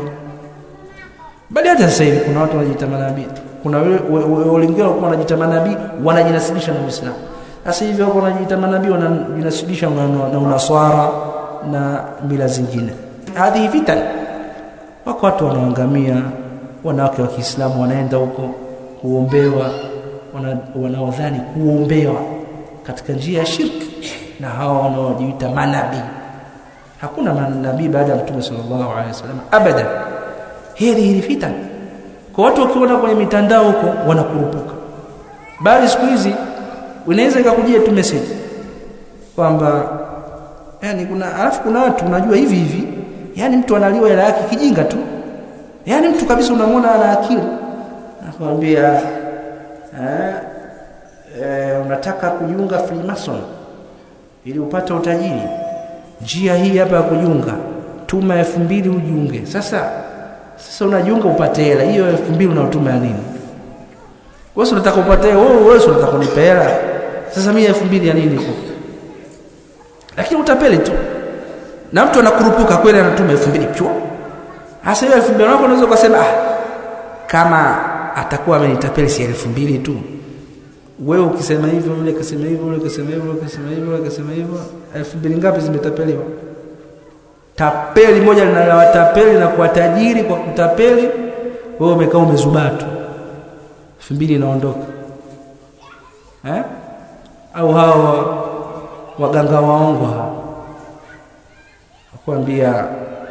bali hata sasa hivi kuna watu wanajiita manabii. Kuna wengine wako wanajiita manabii wanajinasibisha na Uislamu. Sasa hivi wako wanajiita manabii wanajinasibisha na, na unaswara na mila zingine. Hadi vita wako watu wanaangamia, wanawake wa Kiislamu wanaenda huko kuombewa, wanaodhani kuombewa katika njia ya shirki, na hao wanaojiita manabii. Hakuna manabii baada ya Mtume sallallahu alaihi wasallam abada. Hili hili fitna. Kwa watu wakiona kwenye mitandao huko wanakurupuka. Bali siku hizi unaweza ikakujia tu message kwamba yani kuna alafu kuna watu unajua hivi hivi, yani mtu analiwa hela yake kijinga tu. Yani mtu kabisa unamwona ana akili. Anakuambia eh e, unataka kujiunga Freemason ili upate utajiri. Njia hii hapa ya kujiunga, tuma elfu mbili ujiunge. Sasa sasa unajiunga upate hela. Hiyo elfu mbili unatuma ya nini? Wewe unataka upate wewe wewe unataka kunipa hela. Sasa mimi elfu mbili ya nini huko? Lakini utapeli tu. Na mtu anakurupuka kweli anatuma elfu mbili pio. Hasa hiyo elfu mbili wako unaweza kusema ah, kama atakuwa amenitapeli si elfu mbili tu. Wewe ukisema hivyo, yule kasema hivyo, yule kasema hivyo, yule kasema hivyo, yule kasema hivyo, elfu mbili ngapi zimetapeliwa? Tapeli moja linalowatapeli na kuwatajiri kwa kutapeli, wewe umekaa umezubaa tu. elfu mbili inaondoka. Eh? Au hao waganga waongo hao. Akwambia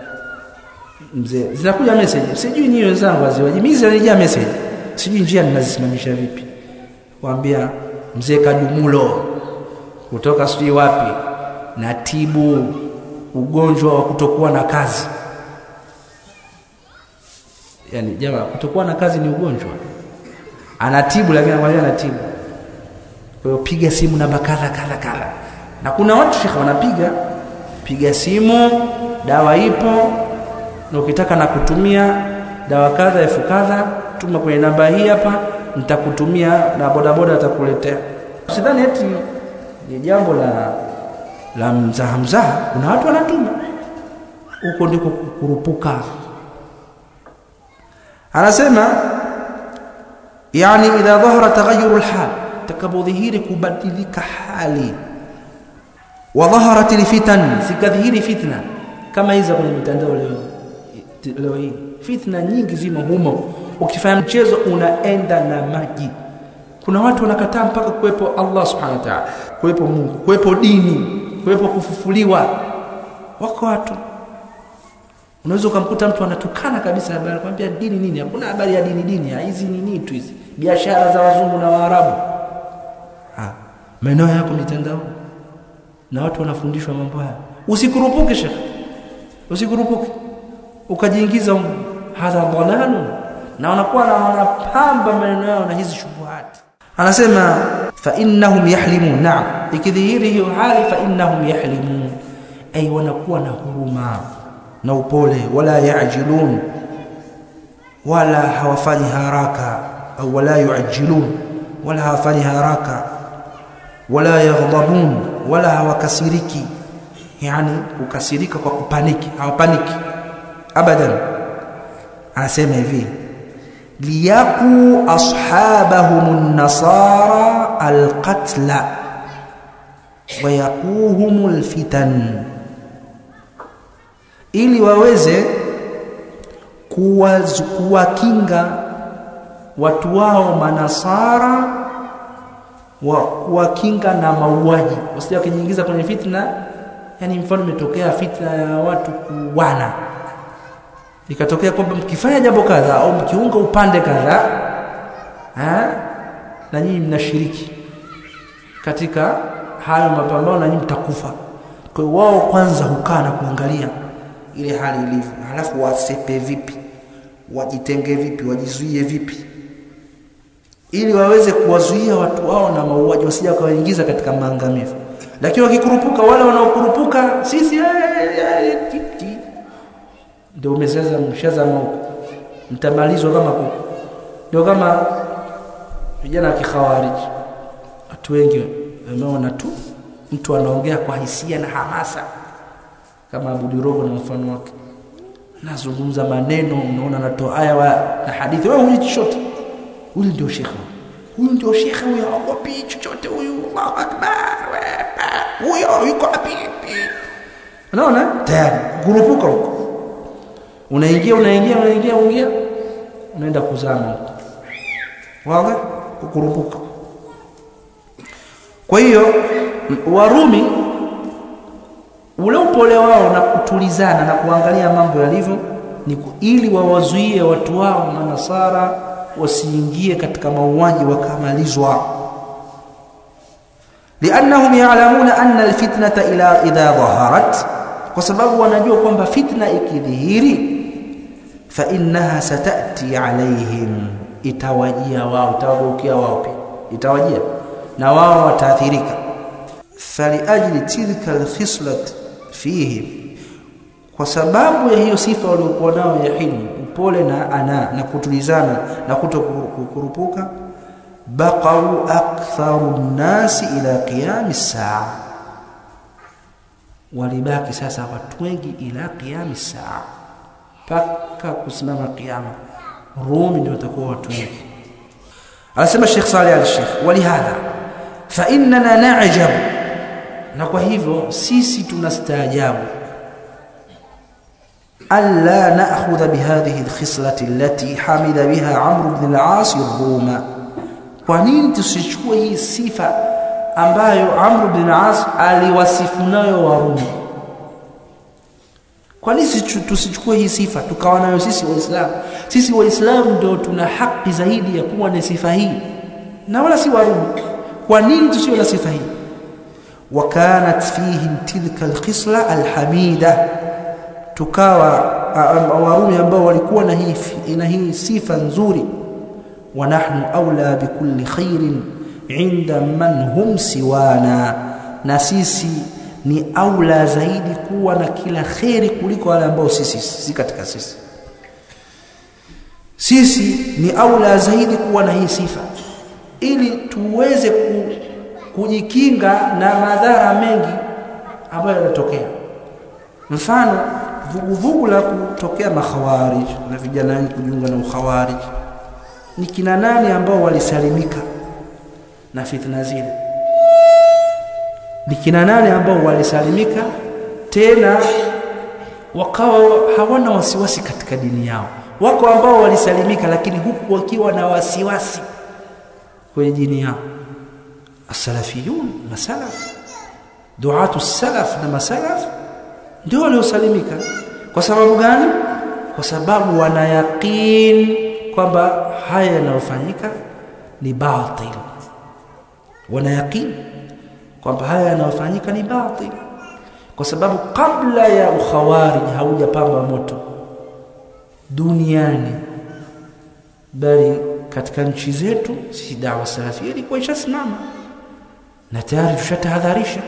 mzee, zinakuja message. Sijui nyinyi wenzangu waziwaje. Mimi zinanijia message. Sijui njia ninazisimamisha vipi. Kuambia mzee Kadumulo kutoka sijui wapi natibu ugonjwa wa kutokuwa na kazi. Yani jamaa, kutokuwa na kazi ni ugonjwa. Anatibu lakini anakuambia anatibu. Kwa hiyo piga simu namba kadha kadha kadha. Na kuna watu shekhi wanapiga piga simu, dawa ipo, na ukitaka na kutumia dawa kadha elfu kadha, tuma kwenye namba hii hapa, nitakutumia na bodaboda atakuletea. Sidhani eti ni jambo la la mzaha mzaha. Kuna watu wanatuma huko ndiko kurupuka. Anasema yani idha dhahara taghayyur alhal, takabudhihiri kubadilika hali, wa dhaharat alfitan, sikadhihiri fitna kama hizo kwenye mitandao leo. Leo hii fitna nyingi zimo humo. Ukifanya mchezo unaenda na maji. Kuna watu wanakataa mpaka kuwepo Allah subhanahu wa ta'ala, kuwepo Mungu, kuwepo dini, kuwepo kufufuliwa. Wako watu unaweza kumkuta mtu anatukana kabisa, habari kwambia dini nini? Hakuna habari ya dini dini, hizi ni nini tu hizi, biashara za wazungu na Waarabu. Ah, maeneo yako mitandao na watu wanafundishwa mambo haya. Usikurupuke shekhi, usikurupuke ukajiingiza hadha dhalanu, na wanakuwa na wanapamba maneno yao na hizi shubuhati. Anasema fa innahum yahlimun, na'am, ikidhihiri hiyo hali fa innahum yahlimun, ay wanakuwa na huruma na upole, wala yaajilun, wala hawafanyi haraka, au wala yuajilun, wala hawafanyi haraka, wala yaghdabun, wala hawakasiriki, yani kukasirika kwa kupaniki, hawapaniki abadan. Anasema hivi liyaku ashabahumun nasara alqatla wa yaquhumul fitan, ili waweze kuwakinga watu wao manasara, wa kuwakinga na mauaji, wasije kujiingiza kwenye fitna. Yani mfano umetokea fitna ya watu kuwana, ikatokea kwamba mkifanya jambo kadha au mkiunga upande kadha, eh, na nyinyi mnashiriki katika hayo mapambano na nyinyi mtakufa. Kwa hiyo wao kwanza hukaa na kuangalia ile hali ilivyo, halafu wasepe vipi, wajitenge vipi, wajizuie vipi, ili waweze kuwazuia watu wao na mauaji, wasije kuwaingiza katika maangamivu. Lakini wakikurupuka, wale wanaokurupuka sisi ndio umeshaza mshaza mauko, mtamalizwa kama kuku. Ndio kama vijana wa kikhawarij. Watu wengi wameona tu mtu anaongea kwa hisia na hamasa kama Abu Dirogo na mfano wake. Nazungumza maneno, unaona anatoa aya na hadithi. Wewe huyu chochote. Huyu ndio shekhi. Huyu ndio shekhi, huyo haogopi chochote huyu. Allahu Akbar. Huyo yuko wapi? Unaona? Tayari gurupuka huko. Unaingia unaingia unaingia unaingia unaenda kuzama huko. Waga kukurupuka. Kwa hiyo Warumi ule upole wao na kutulizana na kuangalia mambo yalivyo ni ili wawazuie watu wao manasara wasiingie katika mauaji wakamalizwa. Liannahum ya'lamuna anna alfitnata ila idha dhaharat, kwa sababu wanajua kwamba fitna ikidhihiri fa innaha satati alaihim, itawajia wao, itawageukia wao pia, itawajia na wao wataathirika. Faliajli tilka alkhislat fihim, kwa sababu ya hiyo sifa waliokuwa nao ya hilmu, upole na ana na kutulizana na kutokurupuka, baqau aktharu an-nasi ila qiyam as-saa, walibaki sasa watu wengi ila qiyam as-saa, paka kusimama kiyama. Rumi ndio watakuwa watu wengi. Anasema Sheikh Saleh al-Sheikh, walihadha fa innana na'jab, na kwa hivyo sisi tunastaajabu, alla na'khudha bihadhihi al-khislati allati hamida biha Amr ibn al-As ar-Ruma. Kwa nini tusichukue hii sifa ambayo Amr ibn al-As aliwasifu nayo Warumi? Kwa nini tusichukue hii sifa tukawa nayo sisi Waislamu? Sisi Waislamu ndio tuna haki zaidi ya kuwa na sifa hii na wala si Warumi. Kwa nini tusiwe na sifa hii? Wakanat fihim tilka alkhisla alhamida, tukawa Warumi ambao walikuwa na hii ina hii sifa nzuri. Wa nahnu aula bikulli khairin inda man hum siwana, na sisi ni aula zaidi kuwa na kila khairi kuliko wale ambao sisi si katika sisi. Sisi ni aula zaidi kuwa na hii sifa ili tuweze ku, kujikinga na madhara mengi ambayo yanatokea. Mfano vuguvugu la kutokea makhawarij na vijana wengi kujiunga na ukhawarij, ni kina nani ambao walisalimika na fitna zile? Ni kina nani ambao walisalimika tena wakawa hawana wasiwasi katika dini yao? Wako ambao walisalimika lakini huku wakiwa na wasiwasi kwenye dini yao. As-salafiyun, masalaf, duatu salaf na masalaf ndio waliosalimika. Kwa sababu gani? Kwa sababu wana yaqeen kwamba haya yanayofanyika ni batil. Wana yaqeen kwamba haya yanayofanyika ni batil, kwa sababu kabla ya ukhawarij haujapamba moto duniani, bali katika nchi zetu si da'wa salafia ilikuwa ishasimama na tayari tushatahadharisha.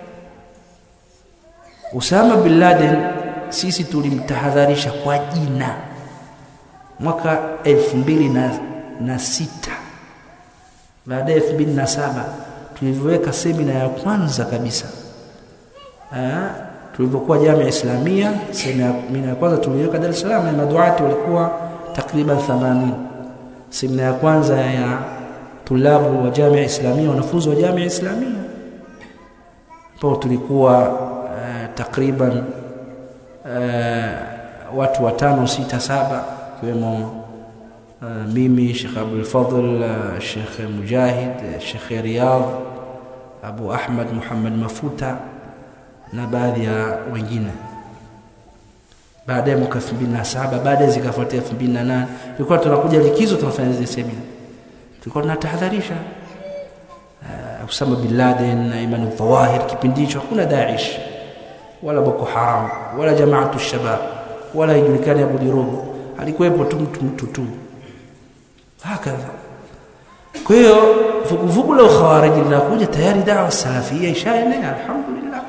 Usama bin Laden sisi tulimtahadharisha kwa jina mwaka elfu mbili na sita. Baada ya elfu mbili na saba tuliweka semina ya kwanza kabisa. Ah, tulipokuwa Jamia Islamia, semina ya kwanza tuliweka Dar es Salaam, na maduati walikuwa takriban themanini. Semina ya kwanza ya tulabu wa Jamia Islamia, wanafunzi wa Jamia Islamia. Hapo tulikuwa uh, takriban uh, watu watano sita saba, kiwemo uh, mimi, Sheikh Abdul Fadhl, uh, Sheikh Mujahid, Sheikh Riyadh, Abu Ahmad Muhammad Mafuta na baadhi ya wengine. Baada ya mwaka elfu mbili na saba, baadaye zikafuatia elfu mbili na nane, tulikuwa tunakuja likizo tunafanya hizo semina. Tulikuwa tunatahadharisha uh, Osama bin Laden na Iman al-Zawahir. Kipindi hicho hakuna Daesh wala Boko Haram wala Jamaatu Shabab wala ijulikani Abu Dirogo, alikuwepo tu mtu mtu tu hakadha. Kwa hiyo vuguvugu la ukhawarij linakuja tayari, da'wa salafia ishaenea alhamdulillah.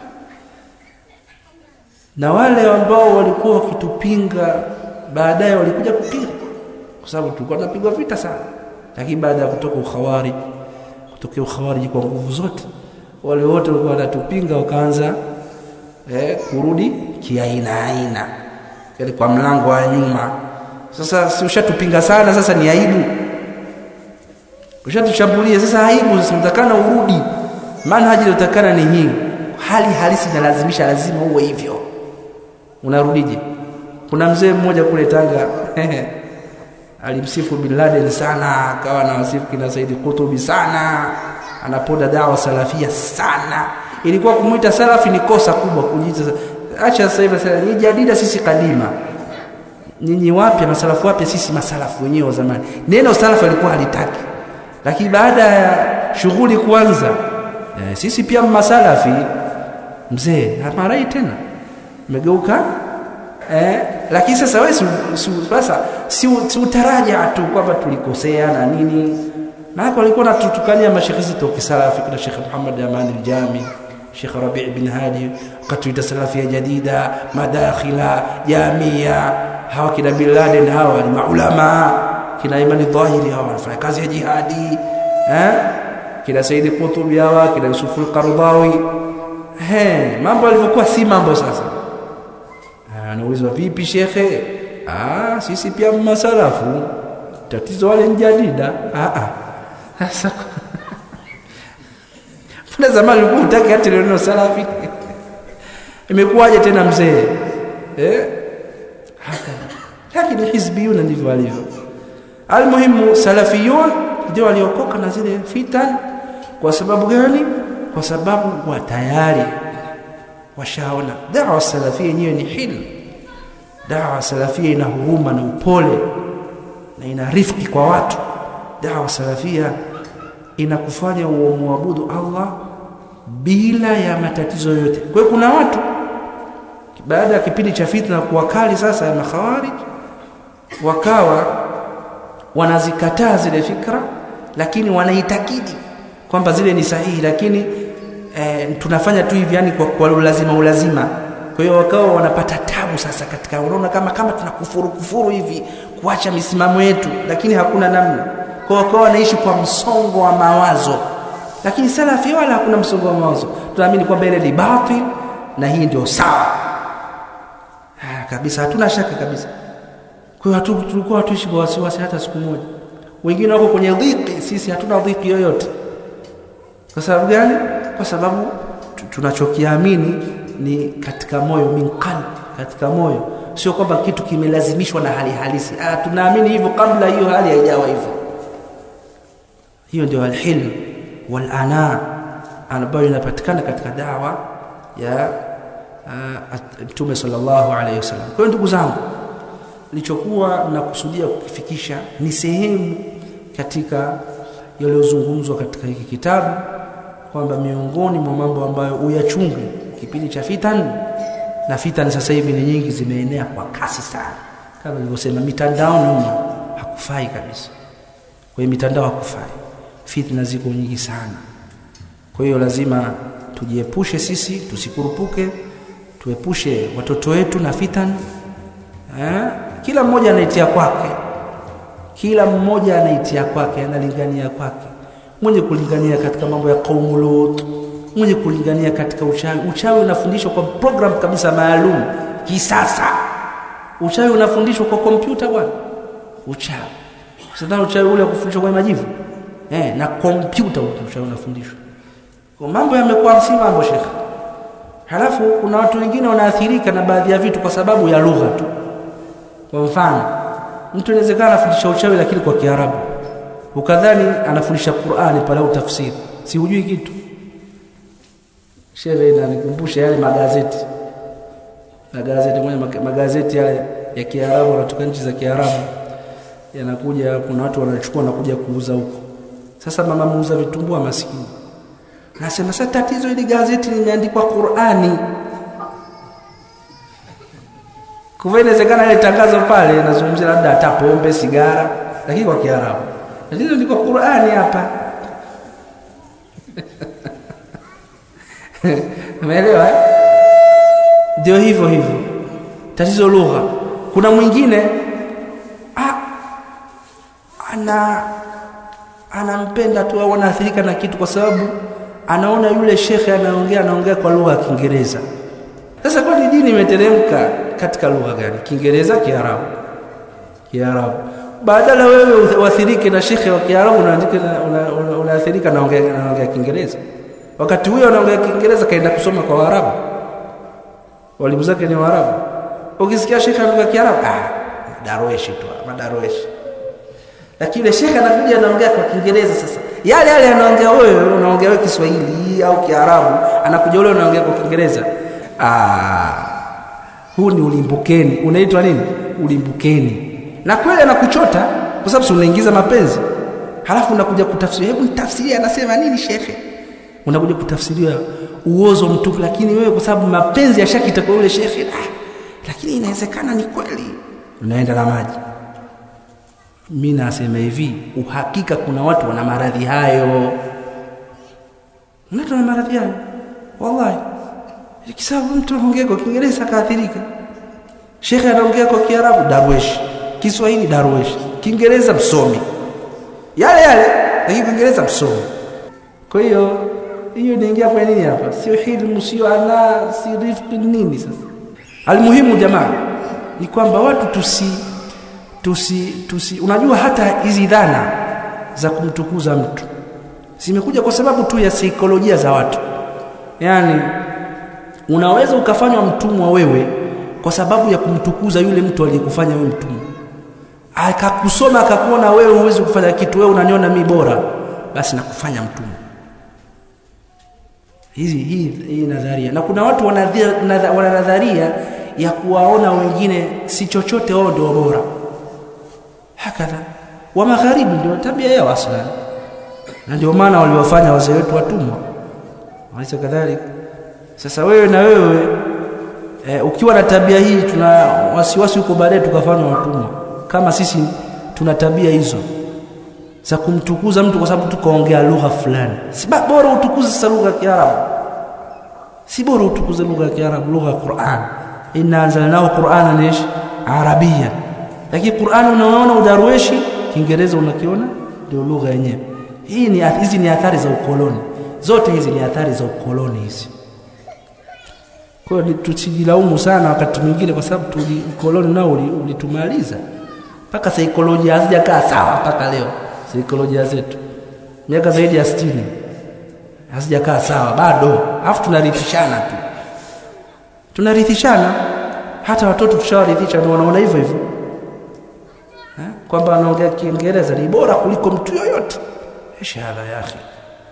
Na wale ambao walikuwa wakitupinga baadaye walikuja kukiri kwa sababu tulikuwa tunapigwa vita sana. Lakini baada ya kutoka ukhawarij, kutokea ukhawarij kwa nguvu zote, wale wote walikuwa wanatupinga wakaanza eh kurudi kiaina aina kile kwa mlango wa nyuma. Sasa si ushatupinga sana, sasa ni aibu. Ushatushambulia, sasa aibu, unatakana urudi. Manhaji unatakana ni hii. Hali halisi inalazimisha lazima uwe hivyo. Unarudije? Kuna mzee mmoja kule Tanga alimsifu Bin Laden sana, akawa na wasifu kina Said Qutb sana, anapoda dawa salafia sana. Ilikuwa kumuita salafi ni kosa kubwa kujiita. Acha sasa hivi sasa ni jadida, sisi kadima. Nyinyi wapya masalafu wapya, sisi masalafu wenyewe wa zamani. Neno salafu alikuwa halitaki. Lakini baada ya shughuli kuanza, eh, sisi pia masalafi mzee hamarai tena. Umegeuka eh lakini sasa wewe sasa si utaraja tu kwamba tulikosea na nini. Na hapo walikuwa natutukania mashaikhi toki salafi, kuna Sheikh Muhammad Aman al-Jami, Sheikh Rabi' bin Hadi, katuita salafia jadida, madakhila, jamia, hawa kina Bin Laden, hawa ni maulama, kina Imani Dhahiri, hawa wanafanya kazi ya jihadi, eh kina Said Qutb, hawa kina Yusuf al-Qaradawi. Eh mambo yalivyokuwa si mambo sasa. Anaulizwa vipi shekhe? Ah, sisi pia masalafu. Tatizo wale njadida. Ah ah. Sasa kuna zamani ulikuwa unataka hata neno salafi. Imekuwaje tena mzee? Eh? Haka. Lakini hizbiyun ndivyo walivyo. Almuhimu salafiyun ndio waliokoka na zile fitan. Kwa sababu gani? Kwa sababu wa tayari washaona da'wa salafia yenyewe ni hilm. Da'wa salafia ina huruma na upole na ina rifiki kwa watu. Da'wa salafia inakufanya uabudu Allah bila ya matatizo yote. Kwa hiyo kuna watu baada ya kipindi cha fitna kuwa kali sasa ya makhawarij, wakawa wanazikataa zile fikra, lakini wanaitakidi kwamba zile ni sahihi, lakini E, tunafanya tu hivi yani kwa, kwa lazima ulazima. Kwa hiyo wakawa wanapata tabu sasa katika, unaona kama kama tunakufuru kufuru hivi kuacha misimamo yetu, lakini hakuna namna. Kwa hiyo wakawa wanaishi kwa msongo wa mawazo. Lakini salafi wala hakuna msongo wa mawazo. Tunaamini kwamba ile ni batil na hii ndio sawa. Ah, kabisa hatuna shaka kabisa. Kwa hiyo tulikuwa tuishi kwa wasiwasi hata siku moja. Wengine wako kwenye dhiki, sisi hatuna dhiki yoyote. Kwa sababu gani? Kwa sababu tunachokiamini ni katika moyo, min qalb, katika moyo. Sio kwamba kitu kimelazimishwa na hali halisi. Ah, tunaamini hivyo kabla hiyo hali haijawa hivyo. Hiyo ndio al-hilm wal ana ambayo inapatikana katika da'wa ya Mtume sallallahu alayhi wasallam. Kwa hiyo ndugu zangu, nilichokuwa nakusudia kukifikisha ni sehemu katika yaliyozungumzwa katika hiki kitabu, kwamba miongoni mwa mambo ambayo uyachunge kipindi cha fitan, na fitan sasa hivi ni nyingi, zimeenea kwa kasi sana. Kama nilivyosema, mitandao ni hakufai kabisa. Kwa hiyo mitandao hakufai. Fitna ziko nyingi sana. Kwa hiyo lazima tujiepushe sisi, tusikurupuke, tuepushe watoto wetu na fitan. Eh? Kila mmoja anaitia kwake. Kila mmoja anaitia kwake, analingania kwake. Mwenye kulingania katika mambo ya kaumu Lut, mwenye kulingania katika uchawi. Uchawi unafundishwa kwa program kabisa maalum kisasa. Uchawi unafundishwa kwa kompyuta bwana. Uchawi. Sasa uchawi ule kufundishwa kwa majivu. Eh, na kompyuta uchawi unafundishwa. Kwa mambo yamekuwa si mambo shekhi. Halafu kuna watu wengine wanaathirika na baadhi ya vitu kwa sababu ya lugha tu. Kwa mfano, mtu inawezekana anafundisha uchawi lakini kwa Kiarabu. Ukadhani anafundisha Qur'ani pale utafsiri. Si hujui kitu. Shehe inanikumbusha yale magazeti. Magazeti moja magazeti yale ya Kiarabu yanatoka nchi za Kiarabu. Yanakuja, kuna watu wanachukua na kuja kuuza huko. Sasa mama muuza vitumbua maskini. Nasema sasa tatizo ile gazeti limeandikwa Qur'ani. Kwa inawezekana ile tangazo pale linazungumzia labda hata pombe, sigara, lakini kwa Kiarabu. Tatizo liko Qur'ani hapa. Umeelewa? Ndio hivyo hivyo. Tatizo lugha. Kuna mwingine ah ana anampenda tu au anaathirika na kitu kwa sababu anaona yule shekhe anaongea anaongea kwa lugha ya Kiingereza. Sasa kwa nini dini imeteremka katika lugha gani? Kiingereza, Kiarabu. Kiarabu. Badala wewe uathirike na shekhe wa Kiarabu unaandika unaathirika na ongea anaongea Kiingereza. Wakati huyo anaongea Kiingereza kaenda kusoma kwa Waarabu. Walimu zake ni Waarabu. Ukisikia shekhe anaongea Kiarabu, ah, darweshi tu, madarweshi. Lakini yule shekhe anakuja anaongea kwa Kiingereza sasa. Yale yale anaongea wewe unaongea wewe Kiswahili au Kiarabu, anakuja yule anaongea kwa Kiingereza. Ah, huu ni ulimbukeni. Unaitwa nini? Ulimbukeni. Na kweli anakuchota kwa sababu unaingiza mapenzi. Halafu unakuja kutafsiri, hebu nitafsirie anasema nini shekhe? Unakuja kutafsiria uozo mtupu, lakini wewe kwa sababu mapenzi yashakita kwa yule shekhe, ah, lakini inawezekana ni kweli. Unaenda na maji. Mimi nasema hivi, uhakika kuna watu wana maradhi hayo. Watu wana maradhi hayo. Wallahi. Ikisababu mtu anaongea kwa Kiingereza kaathirika. Shekhe anaongea kwa Kiarabu, darwesh. Kiswahili, darwesh. Kiingereza, msomi. Yale yale, lakini Kiingereza msomi. Kwa hiyo, hiyo inaingia kwa nini hapa? Sio hilmu, sio ana, si rifqi nini sasa? Almuhimu jamaa ni kwamba watu tusi tusi tusi unajua hata hizi dhana za kumtukuza mtu zimekuja kwa sababu tu ya saikolojia za watu. Yaani unaweza ukafanywa mtumwa wewe kwa sababu ya kumtukuza yule mtu aliyekufanya wewe mtumwa. Akakusoma akakuona wewe huwezi kufanya kitu, wewe unaniona mimi bora, basi nakufanya mtumwa. Hizi hii hii nadharia. Na kuna watu wana nadharia ya kuwaona wengine si chochote, wao ndio bora. Hakadha wa magharibi ndio tabia yao aslan. Na ndio maana waliwafanya wazee wetu watumwa. Waisa kadhalika. Sasa wewe na wewe e, ukiwa na tabia hii tuna wasiwasi huko baadaye tukafanywa watumwa. Kama sisi tuna tabia hizo za kumtukuza mtu kwa sababu tukaongea lugha fulani. Si bora utukuze lugha ya Kiarabu. Si bora utukuze lugha ya Kiarabu, lugha ya Qur'an. Inna anzalnahu Qur'anan ish Arabia. Lakini Qur'an unaona udarweshi, Kiingereza unakiona ndio lugha yenyewe. Hii ni hizi ni athari za ukoloni. Zote hizi ni athari za ukoloni hizi. Kwa hiyo tusijilaumu sana wakati mwingine kwa sababu tuli ukoloni nao ulitumaliza. Paka saikolojia hazijakaa sawa mpaka leo. Saikolojia zetu miaka zaidi ya sitini hazijakaa sawa bado. Alafu tunarithishana tu. Tunarithishana hata watoto tushawarithisha ndio wanaona hivyo hivyo. Eh? Kwamba anaongea Kiingereza ni bora kuliko mtu yoyote. Inshallah ya akhi.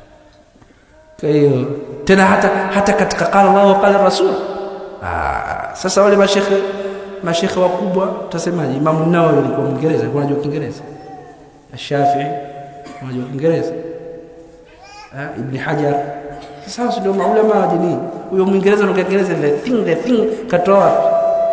Kwa hiyo tena hata hata katika qala Allah wa qala Rasul. Ah, sasa wale mashekhe mashekhe wakubwa tutasemaje? Imam Nawawi alikuwa Mwingereza, alikuwa anajua Kiingereza. Shafi'i anajua Kiingereza. Ah, Ibn Hajar. Sasa ndio maulama wa dini. Huyo Mwingereza anaongea Kiingereza, the thing the thing katoa.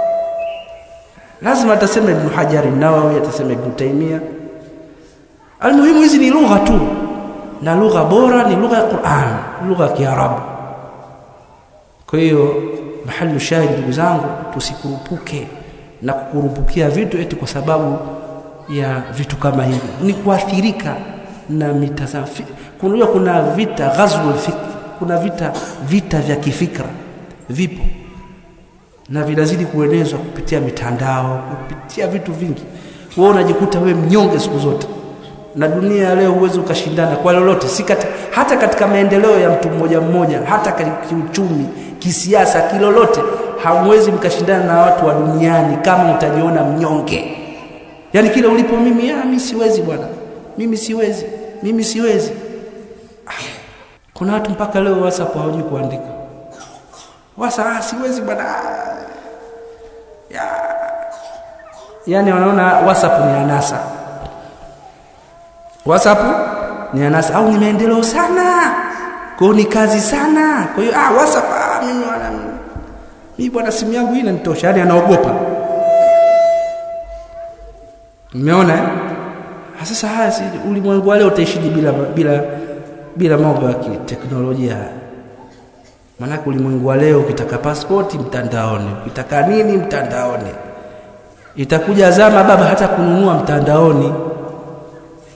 Lazima atasema Ibn Hajar, Nawawi atasema Ibn Taymiyyah. Almuhimu hizi ni lugha tu. Na lugha bora ni lugha ya Qur'an, lugha ya Kiarabu. Kwa hiyo mahali shahidi ndugu zangu, tusikurupuke na kukurupukia vitu eti kwa sababu ya vitu kama hivi. Ni kuathirika na mitazamo. Kuna kuna vita ghazwul fikr, kuna vita vita vya kifikra vipo. Na vinazidi kuenezwa kupitia mitandao, kupitia vitu vingi. Wewe unajikuta wewe mnyonge siku zote. Na dunia leo uwezo ukashindana kwa lolote, si kati, hata katika maendeleo ya mtu mmoja mmoja, hata kiuchumi, kisiasa, kilolote, hamwezi mkashindana na watu wa duniani kama utajiona mnyonge. Yaani kila ulipo mimi, ah mimi siwezi bwana. Mimi siwezi. Mimi siwezi. Ah, kuna watu mpaka leo WhatsApp hawajui kuandika. WhatsApp siwezi bwana. Ya. Yaani wanaona WhatsApp ni anasa. WhatsApp ni anasa au ni maendeleo sana. Kwa ni kazi sana. Kwa hiyo ah WhatsApp ah, mimi wana mimi bwana simu yangu hii inanitosha, yani anaogopa. Umeona eh? Sasa haya si ulimwengu wale utaishi bila bila bila mambo ya teknolojia. Maana ulimwengu wa leo ukitaka pasipoti mtandaoni, ukitaka nini mtandaoni. Itakuja zama baba hata kununua mtandaoni.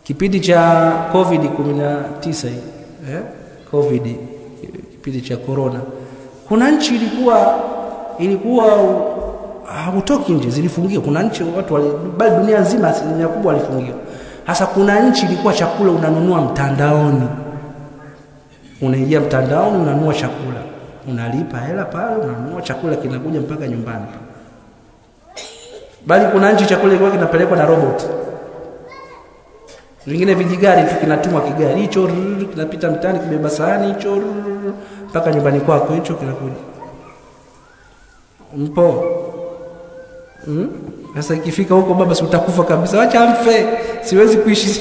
kipindi cha covid kumi na tisa eh covid kipindi cha corona, kuna nchi ilikuwa ilikuwa hautoki nje, zilifungiwa. Kuna nchi watu wali, bali dunia nzima asilimia kubwa walifungiwa. Hasa kuna nchi ilikuwa chakula unanunua mtandaoni, unaingia mtandaoni unanunua chakula, unalipa hela pale, unanunua chakula kinakuja mpaka nyumbani. Bali kuna nchi chakula ilikuwa kinapelekwa na robot, vingine vijigari tu kinatumwa kigari hicho kinapita mtaani kibeba sahani hicho mpaka nyumbani kwako, hicho kinakuja. Mpo mm? Sasa ikifika huko baba, si utakufa kabisa, acha mfe, siwezi kuishi.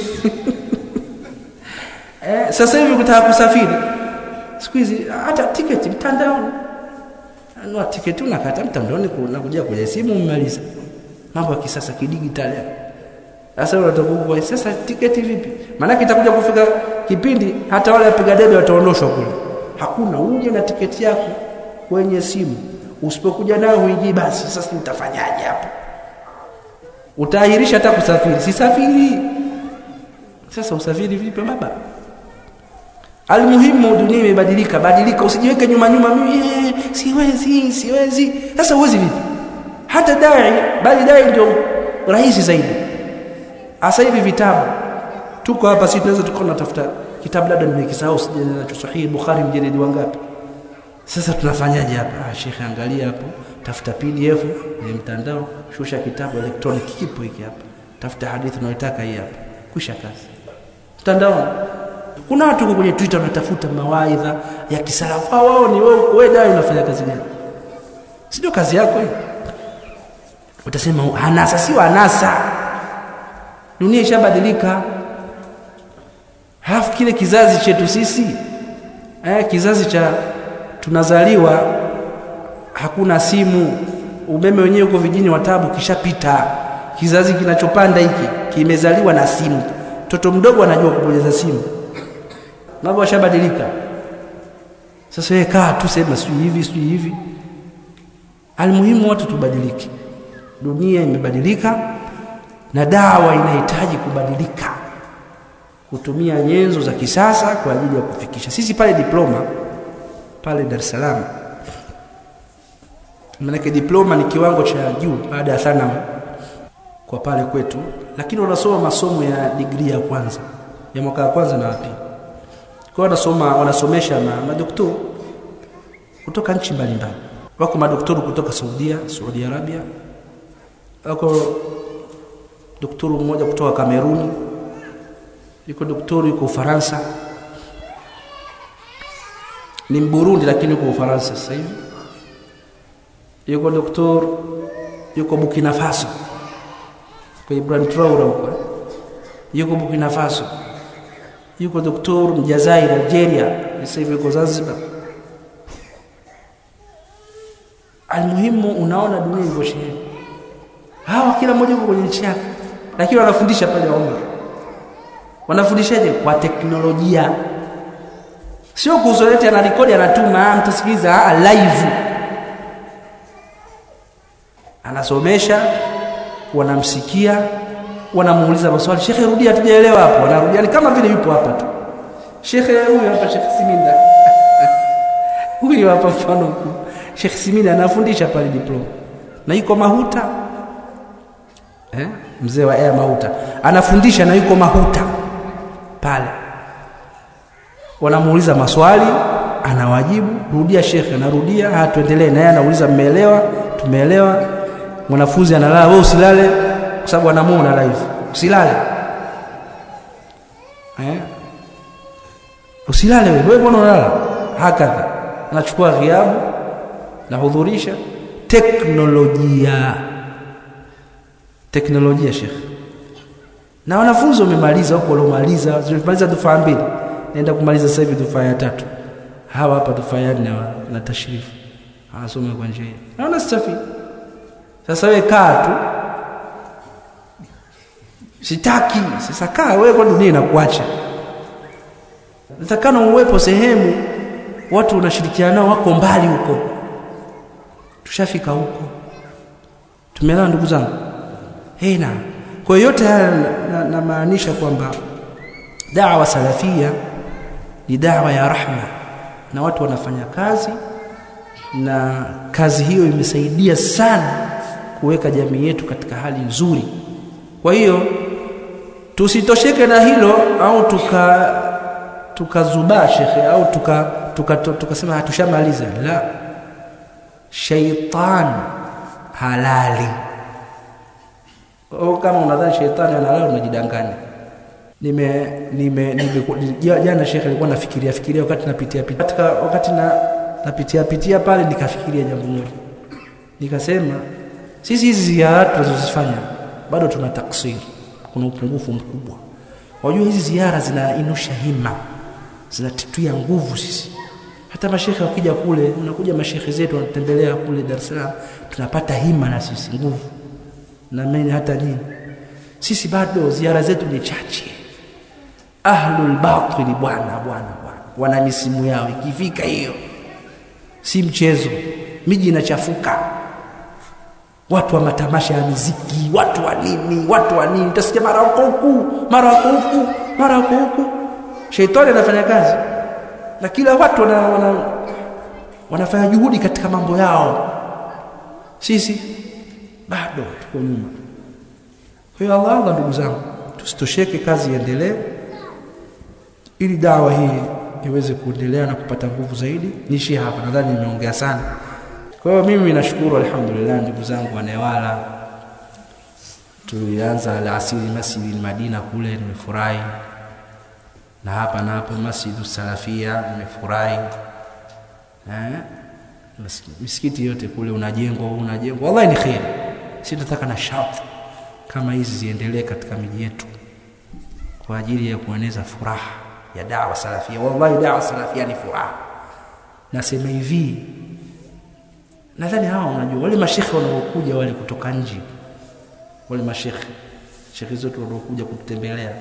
Eh, sasa hivi ukitaka kusafiri siku hizi hata tiketi mtandaoni, anua tiketi unakata mtandaoni, unakuja kwenye simu umemaliza. Mambo ya kisasa kidigitali. Sasa unatakuwa sasa tiketi vipi? Maana kitakuja kufika kipindi hata wale wapiga debe wataondoshwa kule. Hakuna, uje na tiketi yako kwenye simu. Usipokuja nayo huiji, basi sasa utafanyaje hapo? Utaahirisha hata kusafiri. Sisafiri. Sasa usafiri vipi baba? Almuhimu dunia imebadilika, badilika, usijiweke nyuma nyuma, mimi siwezi, siwezi. Sasa uwezi vipi? Hata dai, bali dai ndio rahisi zaidi. Asa hivi vitabu tuko hapa, sisi tunaweza tuko natafuta kitabu labda nimekisahau, sije na Sahih Bukhari mjeledi wangapi. Sasa tunafanyaje hapa? Ah, Sheikh angalia hapo, tafuta P D F ni mtandao, shusha kitabu electronic kipo hiki hapa. Tafuta hadithi unayotaka hii hapa. Kisha kazi. Mtandao. Kuna watu kwenye Twitter wanatafuta mawaidha ya kisalafu. Wao ni wewe wewe dai unafanya kazi gani? Sio kazi yako hiyo. Utasema anasa, sio anasa. Dunia ishabadilika. Halafu kile kizazi chetu sisi eh kizazi cha tunazaliwa hakuna simu, umeme wenyewe uko vijijini watabu kishapita. Kizazi kinachopanda hiki kimezaliwa na simu. Mtoto mdogo anajua kubonyeza simu. Mambo yashabadilika. Sasa wewe kaa tu sema sio hivi sio hivi. Almuhimu watu tubadilike. Dunia imebadilika na dawa inahitaji kubadilika, kutumia nyenzo za kisasa kwa ajili ya kufikisha. Sisi pale diploma pale Dar es Salaam, maana diploma ni kiwango cha juu baada ya sana kwa pale kwetu, lakini wanasoma masomo ya degree ya kwanza ya mwaka wa kwanza na pili. Kwa wanasoma wanasomesha na madaktari kutoka nchi mbalimbali. Wako madaktari kutoka Saudia, Saudi Arabia. Wako daktari mmoja kutoka Kameruni. Yuko daktari yuko Ufaransa. Ni Burundi lakini yuko Ufaransa sasa hivi. Yuko daktari yuko Burkina Faso. Kwa Ibrahim Traore huko. Yuko Burkina Faso. Yuko daktari Mjazair Algeria, sasa hivi yuko Zanzibar. Almuhimu unaona dunia ilivyosheheni. Hawa kila mmoja yuko kwenye nchi yake, lakini wanafundisha pale Omar. Wanafundishaje? Kwa teknolojia. Sio kuzoleta ana rekodi anatuma mtasikiliza live. Anasomesha, wanamsikia, wanamuuliza maswali. Sheikh rudia, tujaelewa hapo. Anarudia kama vile yupo hapa tu. Sheikh huyu hapa, Sheikh Siminda. Huyu hapa mfano. Sheikh Siminda anafundisha pale diploma. Na yuko Mahuta. Eh? Mzee wa Air Mahuta. Anafundisha na yuko Mahuta pale. Wanamuuliza maswali, anawajibu, rudia Sheikh, anarudia, ha tuendelee, naye anauliza mmeelewa? Tumeelewa. Mwanafunzi analala, wewe usilale kwa sababu anamuona live. Usilale. Eh? Usilale wewe, wewe mbona unalala? Hakadha. Anachukua ghiabu na hudhurisha teknolojia. Teknolojia Sheikh. Na wanafunzi wamemaliza huko, waliomaliza, wamemaliza dufaa mbili. Naenda kumaliza sasa hivi dufaa ya tatu. Hawa hapa dufaa ya nne na tashrifu. Anasoma kwa njia. Naona safi. Sasa wewe kaa tu. Sitaki, sasa kaa wewe, kwa dunia inakuacha. Natakana uwepo sehemu watu unashirikiana nao wako mbali huko. Tushafika huko. Tumeelewa ndugu zangu? Hey na. Kwa yote haya na maanisha kwamba Da'wa salafia ni da'wa ya rahma, na watu wanafanya kazi, na kazi hiyo imesaidia sana kuweka jamii yetu katika hali nzuri. Kwa hiyo tusitosheke na hilo au tuka tukazubaa shekhe au tuka tukasema tuka, tuka hatushamaliza. La, shaitan halali. Au kama unadhani shaitani analala unajidanganya. Nime nime, nime jana shekhe alikuwa nafikiria fikiria wakati napitia pitia katika wakati na napitia pitia pale, nikafikiria jambo moja. Nikasema sisi hizi ziara tunazozifanya bado tuna taksiri, kuna upungufu mkubwa. Wajua hizi ziara zinainusha hima, zinatutia nguvu sisi. Hata mashekhe wakija kule, unakuja mashekhe zetu wanatembelea kule Dar es Salaam, tunapata hima na sisi nguvu. Na mimi hata nini, sisi bado ziara zetu ni chache. Ahlul batil bwana bwana bwana wana misimu yao, ikifika hiyo si mchezo, miji inachafuka. Watu wa matamasha ya muziki, watu wa nini, watu wa nini, utasikia mara huku, mara huku, mara huku. Shetani anafanya kazi, na kila watu wana, wana wanafanya juhudi katika mambo yao. Sisi bado tuko nyuma. Kwa hiyo Allah, Allah ndugu zangu, tusitosheke, kazi iendelee ili dawa hii iweze kuendelea na kupata nguvu zaidi. Nishi hapa, nadhani nimeongea sana. Kwa hiyo mimi nashukuru alhamdulillah ndugu zangu wa Newala. Tulianza alasiri Masjid Madina kule, nimefurahi. Na hapa na hapo Masjid Salafia nimefurahi. Eh? Misikiti yote kule unajengwa, unajengwa. Wallahi ni khair. Sisi tunataka na shauku kama hizi ziendelee katika miji yetu kwa ajili ya kueneza furaha ya da'wa salafia. Wallahi da'wa salafia ni furaha. Nasema hivi, nadhani hao unajua wale mashekhe wanaokuja wale kutoka nje, wale mashekhe shekhe zote wanaokuja kutembelea,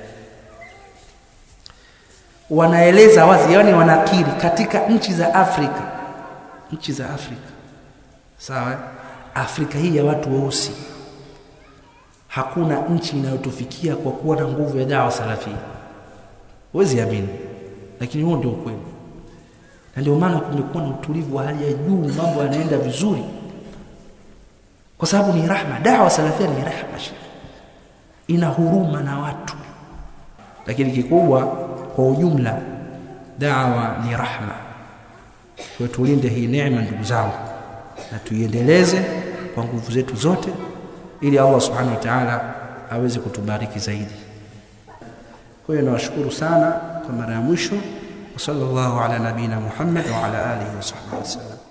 wanaeleza wazi, yani wanakiri katika nchi za Afrika, nchi za Afrika, sawa, Afrika hii ya watu weusi, hakuna nchi inayotufikia kwa kuwa na nguvu ya da'wa salafia. Huwezi amini, lakini huo ndio ukweli. Na ndio maana kumekuwa na utulivu wa hali ya juu, mambo yanaenda vizuri, kwa sababu ni rahma. Da'wa salafia ni rahma, ina huruma na watu. Lakini kikubwa kwa ujumla, da'wa ni rahma. Kwa tulinde hii neema ndugu zangu, na tuiendeleze kwa nguvu zetu zote, ili Allah subhanahu wa ta'ala aweze kutubariki zaidi. Kwa hiyo nawashukuru sana kwa mara ya mwisho. Sallallahu ala nabina Muhammad wa ala alihi wa sahbihi wasallam.